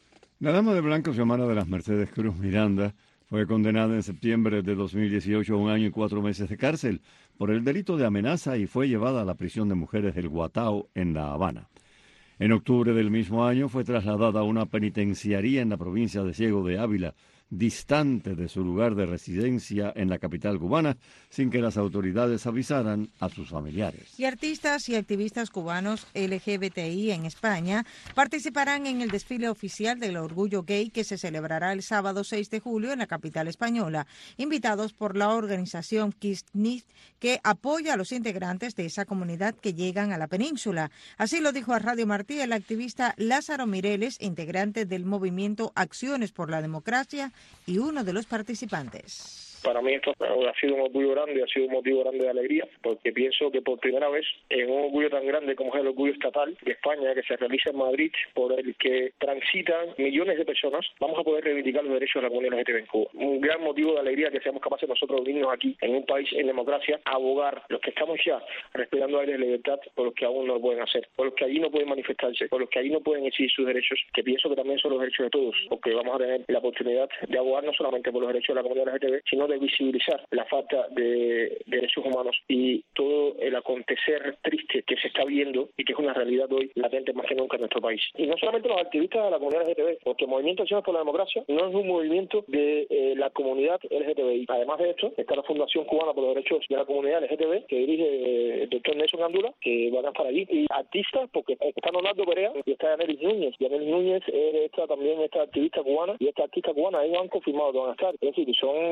La dama de blanco, Xiomara de las Mercedes Cruz Miranda, fue condenada en septiembre de dos mil dieciocho a un año y cuatro meses de cárcel por el delito de amenaza y fue llevada a la prisión de mujeres del Guatao en La Habana. En octubre del mismo año fue trasladada a una penitenciaría en la provincia de Ciego de Ávila, distante de su lugar de residencia en la capital cubana, sin que las autoridades avisaran a sus familiares. Y artistas y activistas cubanos L G B T I en España participarán en el desfile oficial del Orgullo Gay que se celebrará el sábado seis de julio en la capital española, invitados por la organización Kisnit, que apoya a los integrantes de esa comunidad que llegan a la península. Así lo dijo a Radio Martí el activista Lázaro Mireles, integrante del movimiento Acciones por la Democracia y uno de los participantes. Para mí esto ha sido un orgullo grande, ha sido un motivo grande de alegría, porque pienso que por primera vez en un orgullo tan grande como es el orgullo estatal de España, que se realiza en Madrid, por el que transitan millones de personas, vamos a poder reivindicar los derechos de la comunidad L G B T I en Cuba. Un gran motivo de alegría que seamos capaces nosotros de unirnos aquí, en un país en democracia, a abogar los que estamos ya respirando aire de libertad por los que aún no lo pueden hacer, por los que allí no pueden manifestarse, por los que allí no pueden exigir sus derechos, que pienso que también son los derechos de todos, porque vamos a tener la oportunidad de abogar no solamente por los derechos de la comunidad L G B T I, sino de visibilizar la falta de derechos humanos y todo el acontecer triste que se está viendo y que es una realidad hoy latente más que nunca en nuestro país. Y no solamente los activistas de la comunidad L G B T I, porque el Movimiento Acciones por la Democracia no es un movimiento de eh, la comunidad L G B T I. Además de esto, está la Fundación Cubana por los Derechos de la Comunidad L G B T I, que dirige eh, el doctor Nelson Gandula, que van a estar allí. Y artistas, porque está Leonardo Perea y está Yanelis Núñez. Yanelis Núñez es esta, también esta activista cubana, y esta artista cubana, ellos han confirmado que van a estar. Es decir, son personas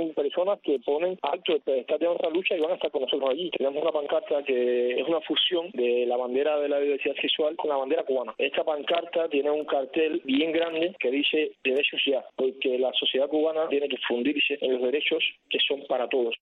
personas que ponen alto el pedestal de nuestra lucha y van a estar con nosotros allí. Tenemos una pancarta que es una fusión de la bandera de la diversidad sexual con la bandera cubana. Esta pancarta tiene un cartel bien grande que dice derechos ya, porque la sociedad cubana tiene que fundirse en los derechos que son para todos.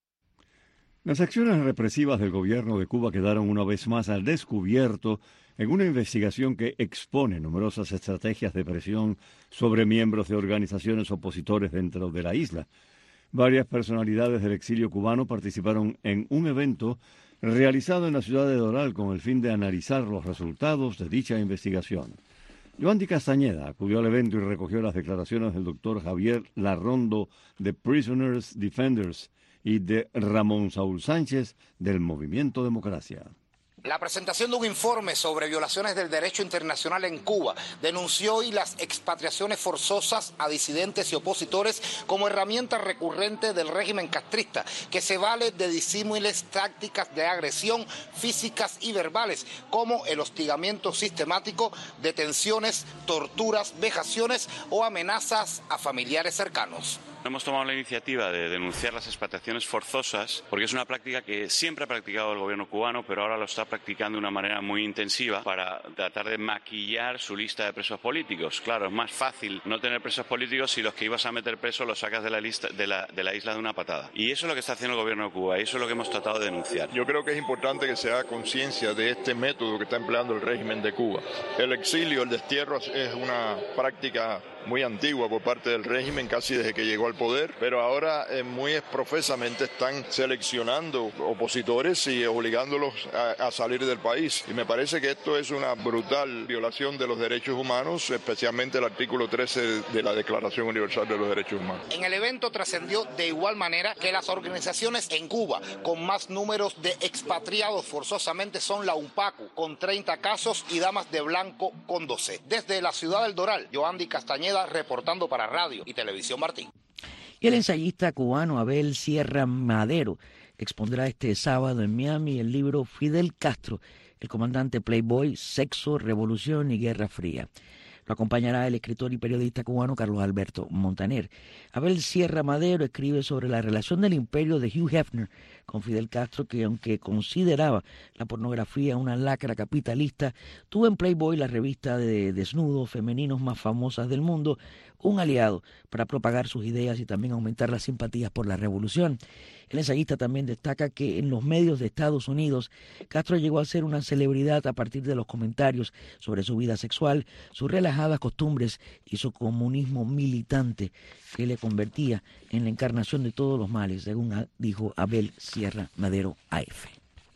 Las acciones represivas del gobierno de Cuba quedaron una vez más al descubierto en una investigación que expone numerosas estrategias de presión sobre miembros de organizaciones opositores dentro de la isla. Varias personalidades del exilio cubano participaron en un evento realizado en la ciudad de Doral con el fin de analizar los resultados de dicha investigación. Yoandi Castañeda acudió al evento y recogió las declaraciones del doctor Javier Larrondo de Prisoners Defenders y de Ramón Saúl Sánchez del Movimiento Democracia. La presentación de un informe sobre violaciones del derecho internacional en Cuba denunció hoy las expatriaciones forzosas a disidentes y opositores como herramienta recurrente del régimen castrista, que se vale de disímiles tácticas de agresión físicas y verbales, como el hostigamiento sistemático, detenciones, torturas, vejaciones o amenazas a familiares cercanos. Hemos tomado la iniciativa de denunciar las expatriaciones forzosas porque es una práctica que siempre ha practicado el gobierno cubano, pero ahora lo está practicando de una manera muy intensiva para tratar de maquillar su lista de presos políticos. Claro, es más fácil no tener presos políticos si los que ibas a meter presos los sacas de la, lista, de la, de la isla de una patada. Y eso es lo que está haciendo el gobierno de Cuba y eso es lo que hemos tratado de denunciar. Yo creo que es importante que se haga conciencia de este método que está empleando el régimen de Cuba. El exilio, el destierro es una práctica muy antigua por parte del régimen, casi desde que llegó al poder, pero ahora eh, muy profesamente están seleccionando opositores y obligándolos a, a salir del país. Y me parece que esto es una brutal violación de los derechos humanos, especialmente el artículo trece de la Declaración Universal de los Derechos Humanos. En el evento trascendió de igual manera que las organizaciones en Cuba con más números de expatriados forzosamente son la UNPACU, con treinta casos, y Damas de Blanco, con doce. Desde la ciudad del Doral, Yoandi Castañeda, reportando para Radio y Televisión Martín. Y el ensayista cubano Abel Sierra Madero expondrá este sábado en Miami el libro Fidel Castro, el comandante Playboy, Sexo, Revolución y Guerra Fría. Lo acompañará el escritor y periodista cubano Carlos Alberto Montaner. Abel Sierra Madero escribe sobre la relación del imperio de Hugh Hefner con Fidel Castro, que aunque consideraba la pornografía una lacra capitalista, tuvo en Playboy, la revista de desnudos femeninos más famosas del mundo, un aliado para propagar sus ideas y también aumentar las simpatías por la revolución. El ensayista también destaca que en los medios de Estados Unidos, Castro llegó a ser una celebridad a partir de los comentarios sobre su vida sexual, sus relajadas costumbres y su comunismo militante, que le convertía en la encarnación de todos los males, según dijo Abel Sierra Madero A F.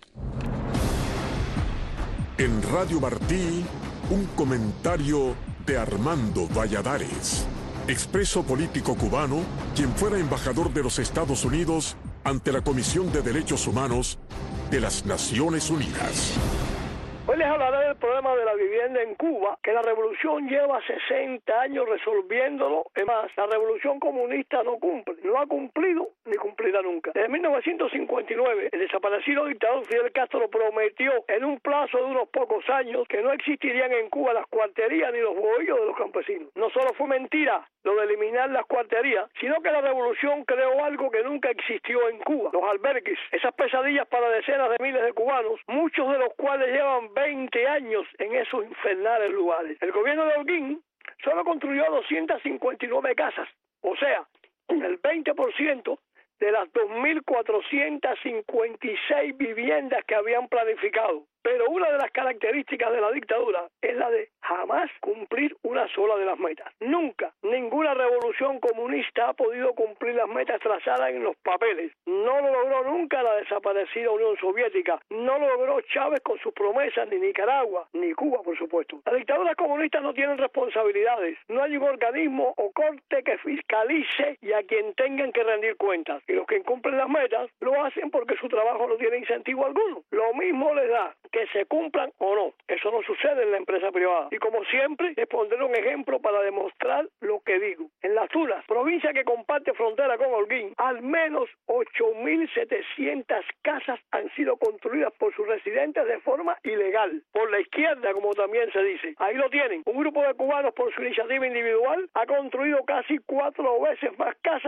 En Radio Martí, un comentario de Armando Valladares, expreso político cubano, quien fuera embajador de los Estados Unidos ante la Comisión de Derechos Humanos de las Naciones Unidas. Hoy les hablaré del problema de la vivienda en Cuba, que la revolución lleva sesenta años resolviéndolo. Es más, la revolución comunista no cumple, no ha cumplido ni cumplirá nunca. Desde mil novecientos cincuenta y nueve, el desaparecido dictador Fidel Castro prometió en un plazo de unos pocos años que no existirían en Cuba las cuarterías ni los bohíos de los campesinos. No solo fue mentira lo de eliminar las cuarterías, sino que la revolución creó algo que nunca existió en Cuba: los albergues, esas pesadillas para decenas de miles de cubanos, muchos de los cuales llevan veinte años en esos infernales lugares. El gobierno de Holguín solo construyó doscientas cincuenta y nueve casas, o sea, el veinte por ciento de las dos mil cuatrocientas cincuenta y seis viviendas que habían planificado. Pero una de las características de la dictadura es la de jamás cumplir una sola de las metas. Nunca, ninguna revolución comunista ha podido cumplir las metas trazadas en los papeles. No lo logró nunca la desaparecida Unión Soviética, no lo logró Chávez con sus promesas, ni Nicaragua, ni Cuba, por supuesto. Las dictaduras comunistas no tienen responsabilidades, no hay un organismo o corte que fiscalice y a quien tengan que rendir cuentas. Y los que incumplen las metas lo hacen porque su trabajo no tiene incentivo alguno. Lo mismo les da que se cumplan o no. Eso no sucede en la empresa privada. Y como siempre, les pondré un ejemplo para demostrar lo que digo. En Las Tunas, provincia que comparte frontera con Holguín, al menos ocho mil setecientas casas han sido construidas por sus residentes de forma ilegal, por la izquierda, como también se dice. Ahí lo tienen. Un grupo de cubanos, por su iniciativa individual, ha construido casi cuatro veces más casas que las que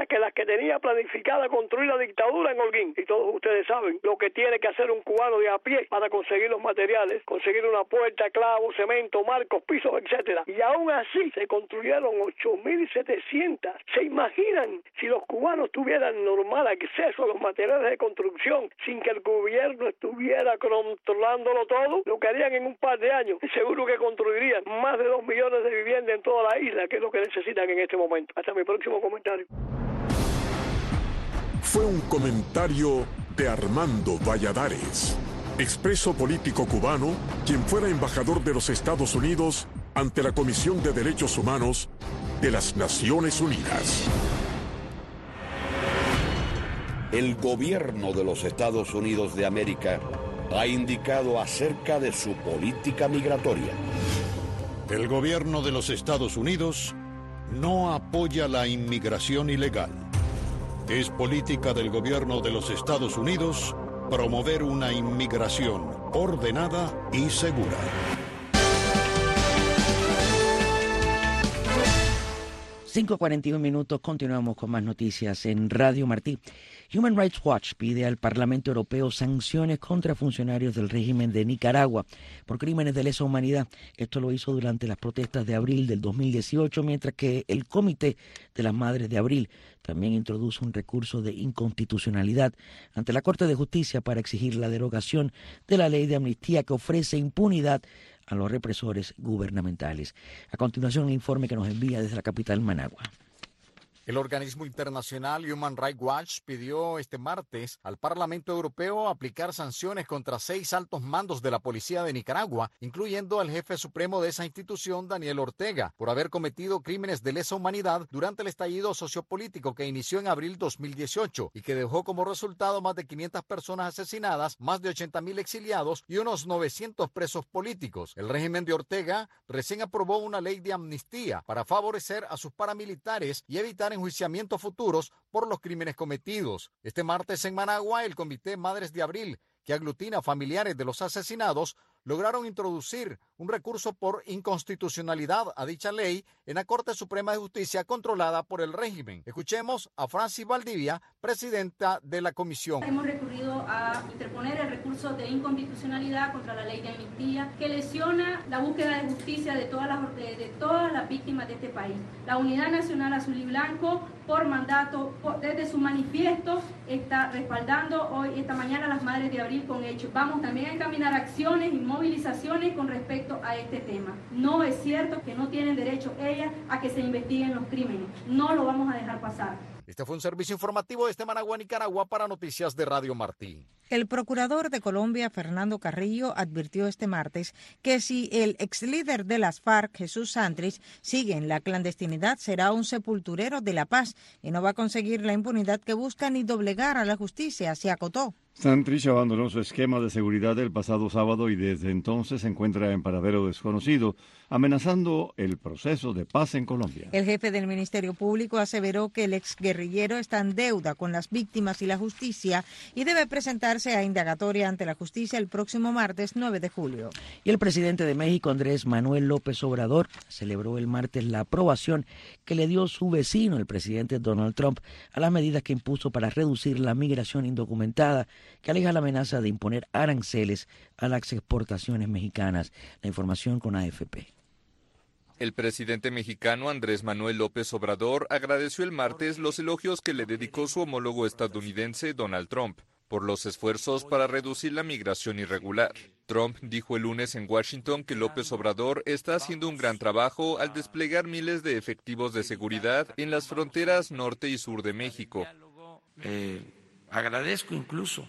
tenía planificada construir la dictadura en Holguín. Y todos ustedes saben lo que tiene que hacer un cubano de a pie para conseguir los materiales, conseguir una puerta, clavos, cemento, marcos, pisos, etcétera. Y aún así se construyeron ocho mil setecientas. ¿Se imaginan si los cubanos tuvieran normal acceso a los materiales de construcción sin que el gobierno estuviera controlándolo todo? Lo que harían en un par de años, seguro que construirían más de dos millones de viviendas en toda la isla, que es lo que necesitan en este momento. Hasta mi próximo comentario. Fue un comentario de Armando Valladares, expreso político cubano, quien fuera embajador de los Estados Unidos ante la Comisión de Derechos Humanos de las Naciones Unidas. El gobierno de los Estados Unidos de América ha indicado acerca de su política migratoria. El gobierno de los Estados Unidos no apoya la inmigración ilegal. Es política del gobierno de los Estados Unidos promover una inmigración ordenada y segura. cinco cuarenta y uno minutos, continuamos con más noticias en Radio Martí. Human Rights Watch pide al Parlamento Europeo sanciones contra funcionarios del régimen de Nicaragua por crímenes de lesa humanidad. Esto lo hizo durante las protestas de abril del dos mil dieciocho, mientras que el Comité de las Madres de Abril también introduce un recurso de inconstitucionalidad ante la Corte de Justicia para exigir la derogación de la ley de amnistía que ofrece impunidad a los represores gubernamentales. A continuación, el informe que nos envía desde la capital, Managua. El organismo internacional Human Rights Watch pidió este martes al Parlamento Europeo aplicar sanciones contra seis altos mandos de la policía de Nicaragua, incluyendo al jefe supremo de esa institución, Daniel Ortega, por haber cometido crímenes de lesa humanidad durante el estallido sociopolítico que inició en abril dos mil dieciocho y que dejó como resultado más de quinientas personas asesinadas, más de ochenta mil exiliados y unos novecientos presos políticos. El régimen de Ortega recién aprobó una ley de amnistía para favorecer a sus paramilitares y evitar enjuiciamientos futuros por los crímenes cometidos. Este martes en Managua, el Comité Madres de Abril, que aglutina familiares de los asesinados, lograron introducir un recurso por inconstitucionalidad a dicha ley en la Corte Suprema de Justicia controlada por el régimen. Escuchemos a Francis Valdivia, presidenta de la comisión. Hemos recurrido a interponer el recurso de inconstitucionalidad contra la ley de amnistía que lesiona la búsqueda de justicia de todas las, de, de todas las víctimas de este país. La Unidad Nacional Azul y Blanco, por mandato, por, desde su manifiesto, está respaldando hoy, esta mañana, a las Madres de Abril con hechos. Vamos también a encaminar acciones y movilizaciones con respecto a este tema. No es cierto que no tienen derecho ellas a que se investiguen los crímenes. No lo vamos a dejar pasar. Este fue un servicio informativo desde Managua, Nicaragua, para Noticias de Radio Martí. El procurador de Colombia, Fernando Carrillo, advirtió este martes que si el ex líder de las FARC, Jesús Santrich, sigue en la clandestinidad, será un sepulturero de la paz y no va a conseguir la impunidad que busca ni doblegar a la justicia, se acotó. Santrich abandonó su esquema de seguridad el pasado sábado y desde entonces se encuentra en paradero desconocido, amenazando el proceso de paz en Colombia. El jefe del Ministerio Público aseveró que el exguerrillero está en deuda con las víctimas y la justicia y debe presentarse a indagatoria ante la justicia el próximo martes nueve de julio. Y el presidente de México, Andrés Manuel López Obrador, celebró el martes la aprobación que le dio su vecino, el presidente Donald Trump, a las medidas que impuso para reducir la migración indocumentada, que aleja la amenaza de imponer aranceles a las exportaciones mexicanas. La información con A F P. El presidente mexicano Andrés Manuel López Obrador agradeció el martes los elogios que le dedicó su homólogo estadounidense Donald Trump por los esfuerzos para reducir la migración irregular. Trump dijo el lunes en Washington que López Obrador está haciendo un gran trabajo al desplegar miles de efectivos de seguridad en las fronteras norte y sur de México. Eh, agradezco incluso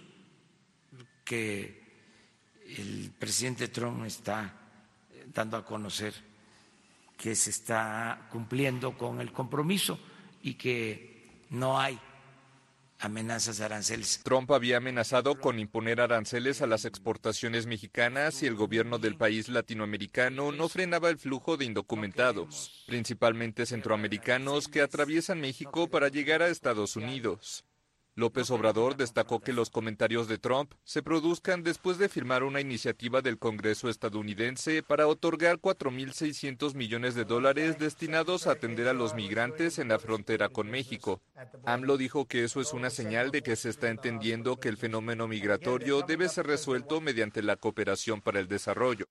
que el presidente Trump está dando a conocer que se está cumpliendo con el compromiso y que no hay amenazas de aranceles. Trump había amenazado con imponer aranceles a las exportaciones mexicanas si el gobierno del país latinoamericano no frenaba el flujo de indocumentados, principalmente centroamericanos que atraviesan México para llegar a Estados Unidos. López Obrador destacó que los comentarios de Trump se produzcan después de firmar una iniciativa del Congreso estadounidense para otorgar cuatro mil seiscientos millones de dólares destinados a atender a los migrantes en la frontera con México. AMLO dijo que eso es una señal de que se está entendiendo que el fenómeno migratorio debe ser resuelto mediante la cooperación para el desarrollo.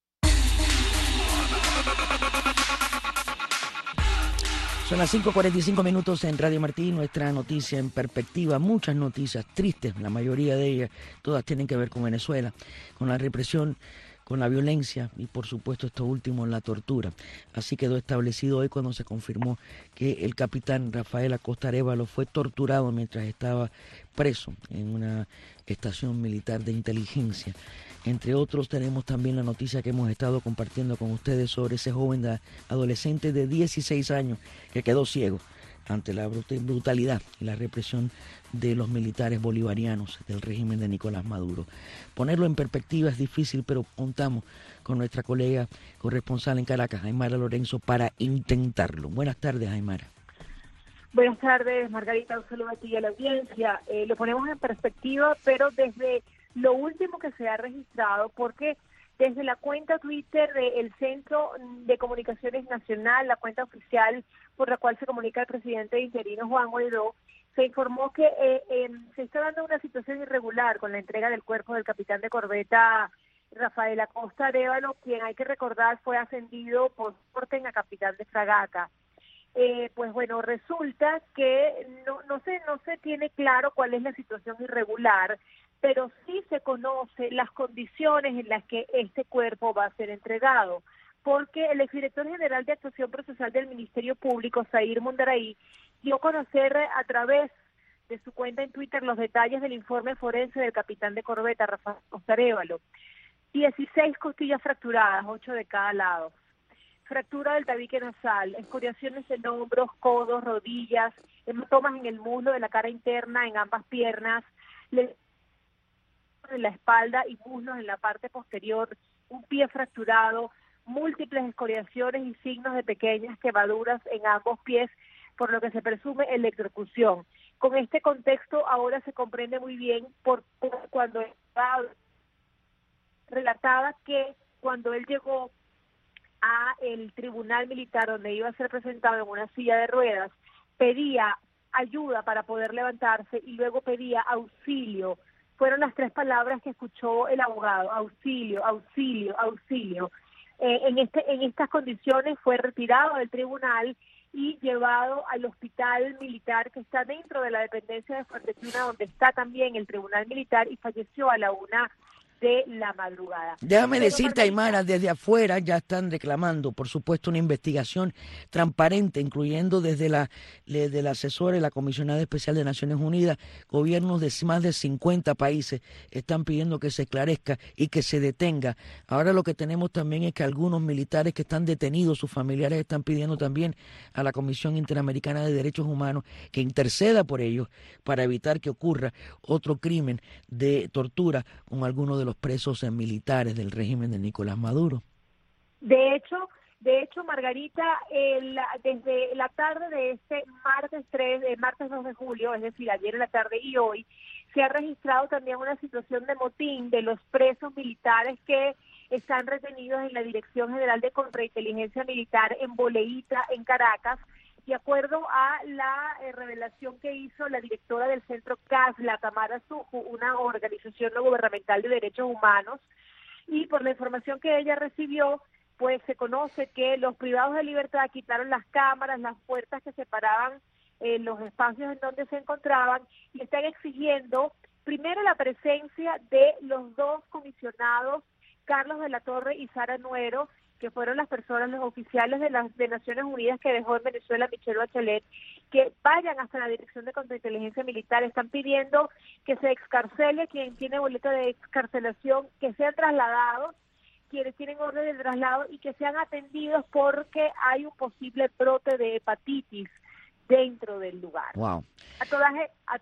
Son las cinco cuarenta y cinco minutos en Radio Martí, nuestra noticia en perspectiva, muchas noticias tristes, la mayoría de ellas, todas tienen que ver con Venezuela, con la represión, con la violencia y por supuesto esto último, la tortura. Así quedó establecido hoy cuando se confirmó que el capitán Rafael Acosta Arévalo fue torturado mientras estaba preso en una estación militar de inteligencia. Entre otros, tenemos también la noticia que hemos estado compartiendo con ustedes sobre ese joven de, adolescente de dieciséis años que quedó ciego ante la brutalidad y la represión de los militares bolivarianos del régimen de Nicolás Maduro. Ponerlo en perspectiva es difícil, pero contamos con nuestra colega corresponsal en Caracas, Aymara Lorenzo, para intentarlo. Buenas tardes, Aymara. Buenas tardes, Margarita, un saludo a ti y a la audiencia. Eh, lo ponemos en perspectiva, pero desde lo último que se ha registrado, porque desde la cuenta Twitter del Centro de Comunicaciones Nacional, la cuenta oficial por la cual se comunica el presidente interino Juan Guaidó, se informó que eh, eh, se está dando una situación irregular con la entrega del cuerpo del capitán de corbeta Rafael Acosta Arévalo, quien hay que recordar fue ascendido por orden a capitán de fragata. Eh, pues bueno, resulta que no, no se, no se tiene claro cuál es la situación irregular, pero sí se conoce las condiciones en las que este cuerpo va a ser entregado, porque el exdirector general de Actuación Procesal del Ministerio Público, Zair Mundaray, dio a conocer a través de su cuenta en Twitter los detalles del informe forense del capitán de corbeta, Rafael Acosta Arévalo. dieciséis costillas fracturadas, ocho de cada lado. Fractura del tabique nasal, escoriaciones en hombros, codos, rodillas, hematomas en el muslo de la cara interna, en ambas piernas, en la espalda y muslos en la parte posterior, un pie fracturado, múltiples escoriaciones y signos de pequeñas quemaduras en ambos pies, por lo que se presume electrocución. Con este contexto ahora se comprende muy bien por, por cuando estaba relatada que cuando él llegó a el tribunal militar donde iba a ser presentado en una silla de ruedas, pedía ayuda para poder levantarse y luego pedía auxilio. Fueron las tres palabras que escuchó el abogado: auxilio, auxilio, auxilio. Eh, en este, en estas condiciones fue retirado del tribunal y llevado al hospital militar que está dentro de la dependencia de Fuerteventura, donde está también el tribunal militar, y falleció a la una de la madrugada. Déjame decirte, Aymara, desde afuera ya están reclamando, por supuesto, una investigación transparente, incluyendo desde la desde la asesora y la comisionada especial de Naciones Unidas. Gobiernos de más de cincuenta países están pidiendo que se esclarezca y que se detenga. Ahora lo que tenemos también es que algunos militares que están detenidos, sus familiares están pidiendo también a la Comisión Interamericana de Derechos Humanos que interceda por ellos para evitar que ocurra otro crimen de tortura con algunos de los presos militares del régimen de Nicolás Maduro. De hecho, de hecho, Margarita, el, desde la tarde de este martes tres, eh, martes dos de julio, es decir, ayer en la tarde y hoy, se ha registrado también una situación de motín de los presos militares que están retenidos en la Dirección General de Contrainteligencia Militar en Boleíta, en Caracas. De acuerdo a la eh, revelación que hizo la directora del Centro C A S, la Tamara Suju, una organización no gubernamental de derechos humanos, y por la información que ella recibió, pues se conoce que los privados de libertad quitaron las cámaras, las puertas que separaban eh, los espacios en donde se encontraban, y están exigiendo primero la presencia de los dos comisionados, Carlos de la Torre y Sara Nuero, que fueron las personas, los oficiales de las de Naciones Unidas que dejó en Venezuela Michelle Bachelet, que vayan hasta la Dirección de Contrainteligencia Militar. Están pidiendo que se excarcele a quien tiene boleta de excarcelación, que sean trasladados, quienes tienen orden de traslado, y que sean atendidos porque hay un posible brote de hepatitis dentro del lugar. Wow. A todas, a,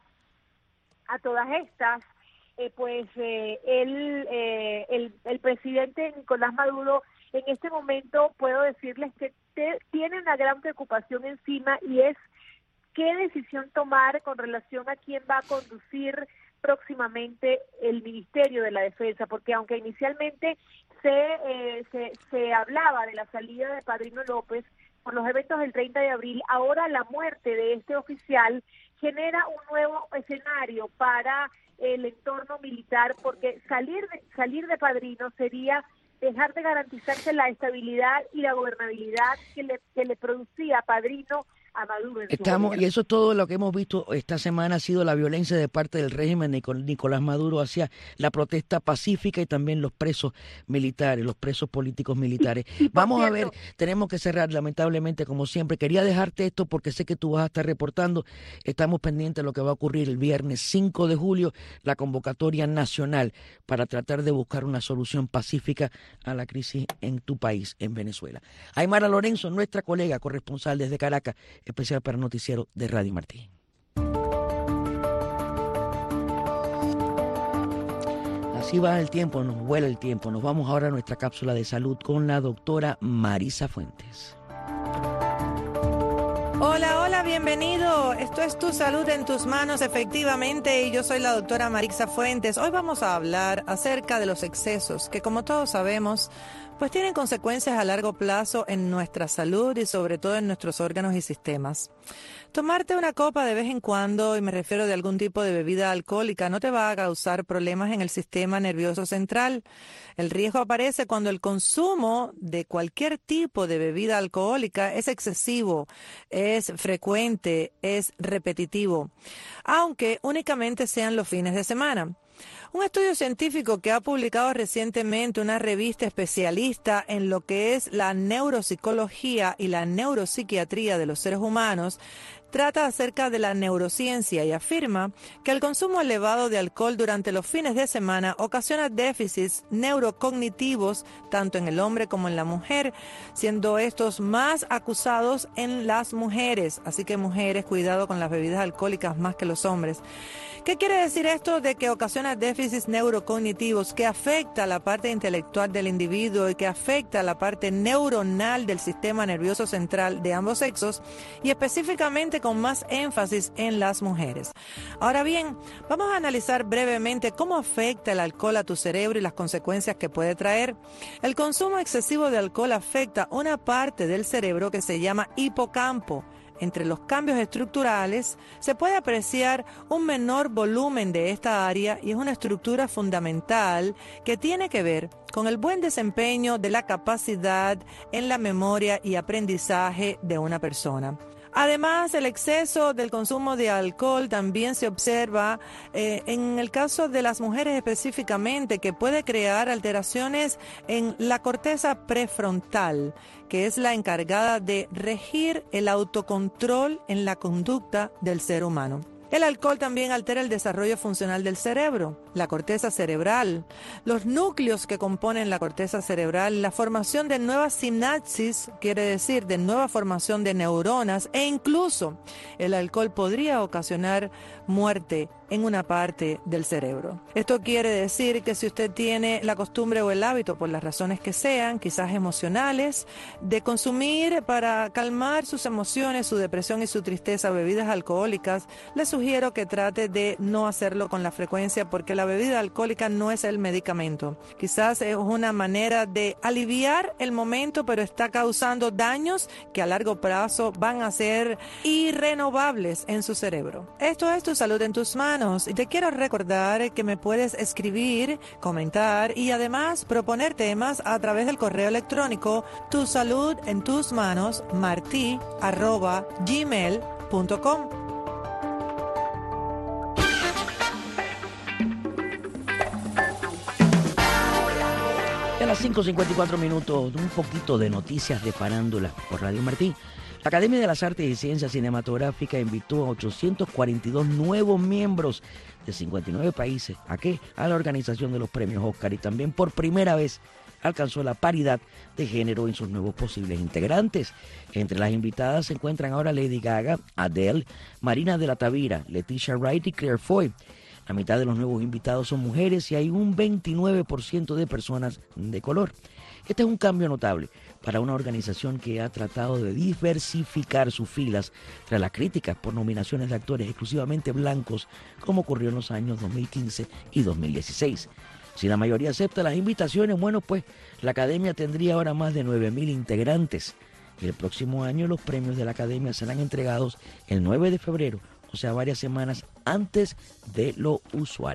a todas estas, eh, pues eh, el, eh, el, el presidente Nicolás Maduro, en este momento puedo decirles que te, tiene una gran preocupación encima, y es qué decisión tomar con relación a quién va a conducir próximamente el Ministerio de la Defensa, porque aunque inicialmente se, eh, se, se hablaba de la salida de Padrino López por los eventos del treinta de abril, ahora la muerte de este oficial genera un nuevo escenario para el entorno militar, porque salir de, salir de Padrino sería dejar de garantizarse la estabilidad y la gobernabilidad que le, que le producía Padrino a Maduro. En Estamos, su y eso es todo lo que hemos visto esta semana, ha sido la violencia de parte del régimen de Nicolás Maduro hacia la protesta pacífica y también los presos militares, los presos políticos militares. Y, y Vamos cierto, a ver, tenemos que cerrar lamentablemente como siempre. Quería dejarte esto porque sé que tú vas a estar reportando. Estamos pendientes de lo que va a ocurrir el viernes cinco de julio, la convocatoria nacional para tratar de buscar una solución pacífica a la crisis en tu país, en Venezuela. Aymara Lorenzo, nuestra colega corresponsal desde Caracas, especial para Noticiero de Radio Martí. Así va el tiempo, nos vuela el tiempo. Nos vamos ahora a nuestra cápsula de salud con la doctora Marisa Fuentes. Hola, hola, bienvenido. Esto es Tu Salud en Tus Manos, efectivamente, y yo soy la doctora Marisa Fuentes. Hoy vamos a hablar acerca de los excesos, que como todos sabemos, pues tienen consecuencias a largo plazo en nuestra salud y sobre todo en nuestros órganos y sistemas. Tomarte una copa de vez en cuando, y me refiero de algún tipo de bebida alcohólica, no te va a causar problemas en el sistema nervioso central. El riesgo aparece cuando el consumo de cualquier tipo de bebida alcohólica es excesivo, es frecuente, es repetitivo, aunque únicamente sean los fines de semana. Un estudio científico que ha publicado recientemente una revista especialista en lo que es la neuropsicología y la neuropsiquiatría de los seres humanos trata acerca de la neurociencia y afirma que el consumo elevado de alcohol durante los fines de semana ocasiona déficits neurocognitivos tanto en el hombre como en la mujer, siendo estos más acusados en las mujeres. Así que mujeres, cuidado con las bebidas alcohólicas más que los hombres. ¿Qué quiere decir esto de que ocasiona déficits neurocognitivos, que afecta la parte intelectual del individuo y que afecta la parte neuronal del sistema nervioso central de ambos sexos y específicamente con más énfasis en las mujeres? Ahora bien, vamos a analizar brevemente cómo afecta el alcohol a tu cerebro y las consecuencias que puede traer. El consumo excesivo de alcohol afecta una parte del cerebro que se llama hipocampo. Entre los cambios estructurales se puede apreciar un menor volumen de esta área y es una estructura fundamental que tiene que ver con el buen desempeño de la capacidad en la memoria y aprendizaje de una persona. Además, el exceso del consumo de alcohol también se observa eh, en el caso de las mujeres específicamente, que puede crear alteraciones en la corteza prefrontal, que es la encargada de regir el autocontrol en la conducta del ser humano. El alcohol también altera el desarrollo funcional del cerebro, la corteza cerebral, los núcleos que componen la corteza cerebral, la formación de nuevas sinapsis, quiere decir de nueva formación de neuronas, e incluso el alcohol podría ocasionar muerte en una parte del cerebro. Esto quiere decir que si usted tiene la costumbre o el hábito, por las razones que sean, quizás emocionales, de consumir para calmar sus emociones, su depresión y su tristeza, bebidas alcohólicas, le sugiero que trate de no hacerlo con la frecuencia, porque la bebida alcohólica no es el medicamento. Quizás es una manera de aliviar el momento, pero está causando daños que a largo plazo van a ser irrenovables en su cerebro. Esto es Tu Salud en Tus Manos. Y te quiero recordar que me puedes escribir, comentar y además proponer temas a través del correo electrónico tu salud en tus manos martí arroba gmail punto com. A las cinco cincuenta y cuatro minutos, un poquito de noticias de farándula por Radio Martí. La Academia de las Artes y Ciencias Cinematográficas invitó a ochocientos cuarenta y dos nuevos miembros de cincuenta y nueve países. ¿A qué? A la organización de los premios Oscar, y también por primera vez alcanzó la paridad de género en sus nuevos posibles integrantes. Entre las invitadas se encuentran ahora Lady Gaga, Adele, Marina de la Tavira, Leticia Wright y Claire Foy. La mitad de los nuevos invitados son mujeres y hay un veintinueve por ciento de personas de color. Este es un cambio notable para una organización que ha tratado de diversificar sus filas tras las críticas por nominaciones de actores exclusivamente blancos, como ocurrió en los años dos mil quince y dos mil dieciséis. Si la mayoría acepta las invitaciones, bueno, pues la Academia tendría ahora más de nueve mil integrantes. Y el próximo año los premios de la Academia serán entregados el nueve de febrero, o sea, varias semanas antes de lo usual.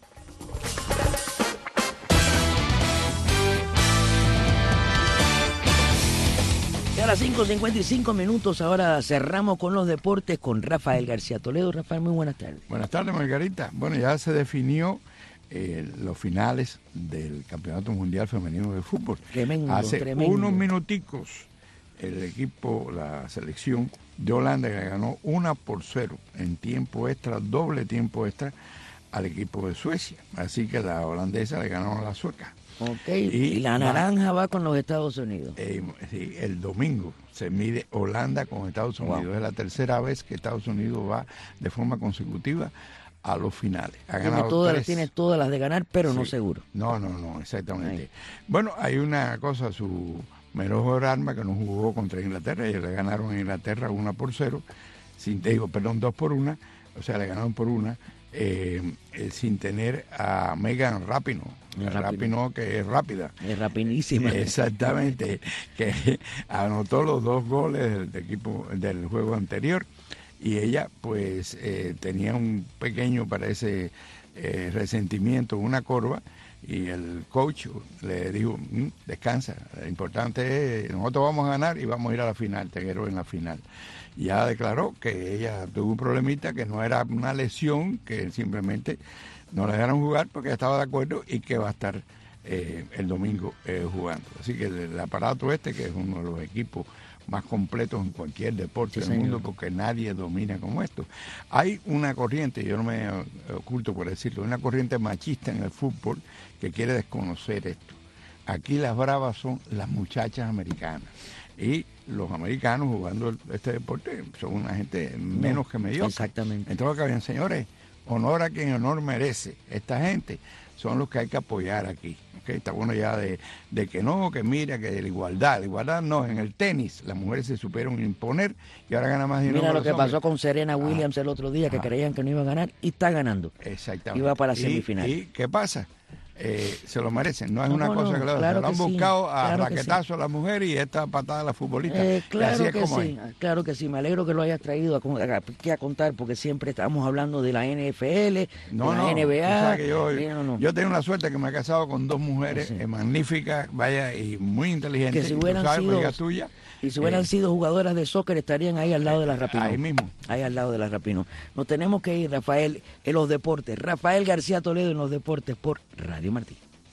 A las cinco cincuenta y cinco minutos, ahora cerramos con los deportes con Rafael García Toledo. Rafael, muy buenas tardes. Buenas tardes, Margarita. Bueno, ya se definió eh, los finales del Campeonato Mundial Femenino de Fútbol. Tremendo, Hace tremendo. unos minuticos, el equipo, la selección de Holanda que ganó una por cero en tiempo extra, doble tiempo extra, al equipo de Suecia. Así que la holandesa le ganó a la sueca. Ok, y, y la naranja va, va con los Estados Unidos. Eh, sí, el domingo se mide Holanda con Estados Unidos. Wow. Es la tercera vez que Estados Unidos va de forma consecutiva a los finales. Ha tiene, ganado todas, tres. tiene todas las de ganar, pero sí. no seguro. No, no, no, exactamente. Ay. Bueno, hay una cosa, su mejor arma que no jugó contra Inglaterra, ellos le ganaron a Inglaterra una por cero, sin, digo, perdón, dos por una, o sea, le ganaron por una. Eh, eh, sin tener a Megan Rapinoe, Rapinoe que es rápida, es rapidísima, exactamente, que anotó los dos goles del equipo del juego anterior, y ella pues eh, tenía un pequeño, parece, eh, resentimiento, una corva, y el coach le dijo, mmm, descansa, lo importante es, nosotros vamos a ganar y vamos a ir a la final, te quiero en la final. Ya declaró que ella tuvo un problemita, que no era una lesión, que simplemente no la dejaron jugar porque ella estaba de acuerdo y que va a estar eh, el domingo eh, jugando. Así que el, el aparato este, que es uno de los equipos más completos en cualquier deporte sí, del señor. mundo, porque nadie domina como esto. Hay una corriente, yo no me oculto por decirlo, una corriente machista en el fútbol que quiere desconocer esto. Aquí las bravas son las muchachas americanas. Y los americanos jugando este deporte son una gente menos no, que mediocre. Exactamente. Entonces, bien, señores, honor a quien honor merece. Esta gente son los que hay que apoyar aquí. ¿Okay? Está bueno ya de, de que no, que mira, que de la igualdad. La igualdad no, en el tenis las mujeres se supieron imponer y ahora gana más dinero. Mira lo que hombres. pasó con Serena Williams ah, el otro día, que ah, creían que no iba a ganar y está ganando. Exactamente. Y va para la semifinal. ¿Y, y qué pasa? Eh, se lo merecen, no es no, una no, cosa no, que, claro se lo han que buscado sí, a claro raquetazo sí. a las mujeres y esta patada a las futbolistas. Eh, claro así es que como sí, es. claro que sí, me alegro que lo hayas traído a, a, a contar, porque siempre estamos hablando de la N F L, no, de la no, N B A. Que yo, sí, no, no. yo tengo la suerte que me he casado con dos mujeres sí. eh, magníficas, vaya, y muy inteligentes. Que si hubieran sabes, sido, tuya, y si hubieran eh, sido jugadoras de soccer estarían ahí al lado de la Rapinoe. Ahí mismo. Ahí al lado de la Rapinoe. Nos tenemos que ir, Rafael, en los deportes. Rafael García Toledo en los deportes por Radio Martí.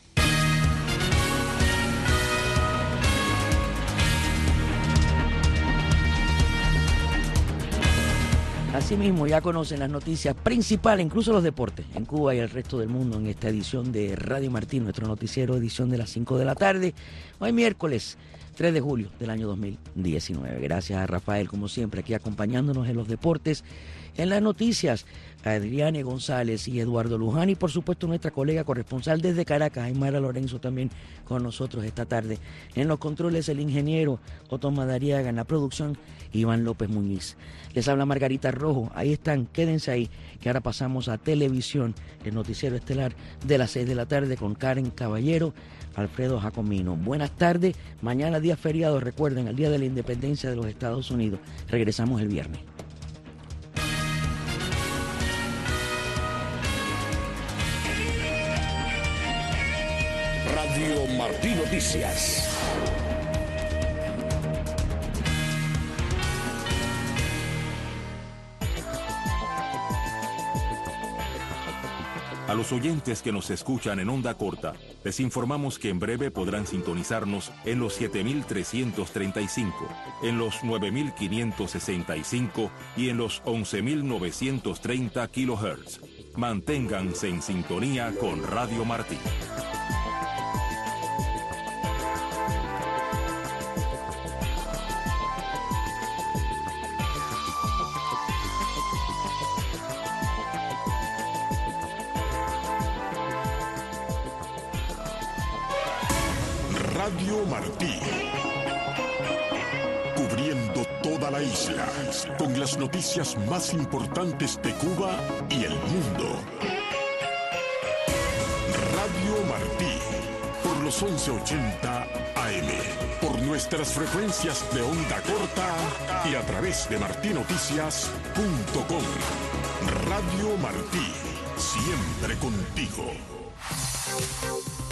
Asimismo, ya conocen las noticias principales, incluso los deportes, en Cuba y el resto del mundo, en esta edición de Radio Martí, nuestro noticiero, edición de las cinco de la tarde. Hoy miércoles tres de julio del año dos mil diecinueve. Gracias a Rafael, como siempre, aquí acompañándonos en los deportes, en las noticias, a Adriane González y Eduardo Luján, y por supuesto nuestra colega corresponsal desde Caracas, Aymara Lorenzo, también con nosotros esta tarde. En los controles, el ingeniero Otto Madariaga, en la producción, Iván López Muñiz. Les habla Margarita Rojo. Ahí están, quédense ahí, que ahora pasamos a televisión, el noticiero estelar de las seis de la tarde con Karen Caballero, Alfredo Jacomino. Buenas tardes. Mañana día feriado, recuerden, el día de la independencia de los Estados Unidos. Regresamos el viernes. Radio Martí Noticias. A los oyentes que nos escuchan en onda corta, les informamos que en breve podrán sintonizarnos en los siete mil trescientos treinta y cinco, en los nueve mil quinientos sesenta y cinco y en los once mil novecientos treinta kilohertz. Manténganse en sintonía con Radio Martí. Radio Martí. Cubriendo toda la isla, con las noticias más importantes de Cuba y el mundo. Radio Martí, por los once ochenta A M, por nuestras frecuencias de onda corta y a través de martinoticias punto com. Radio Martí, siempre contigo.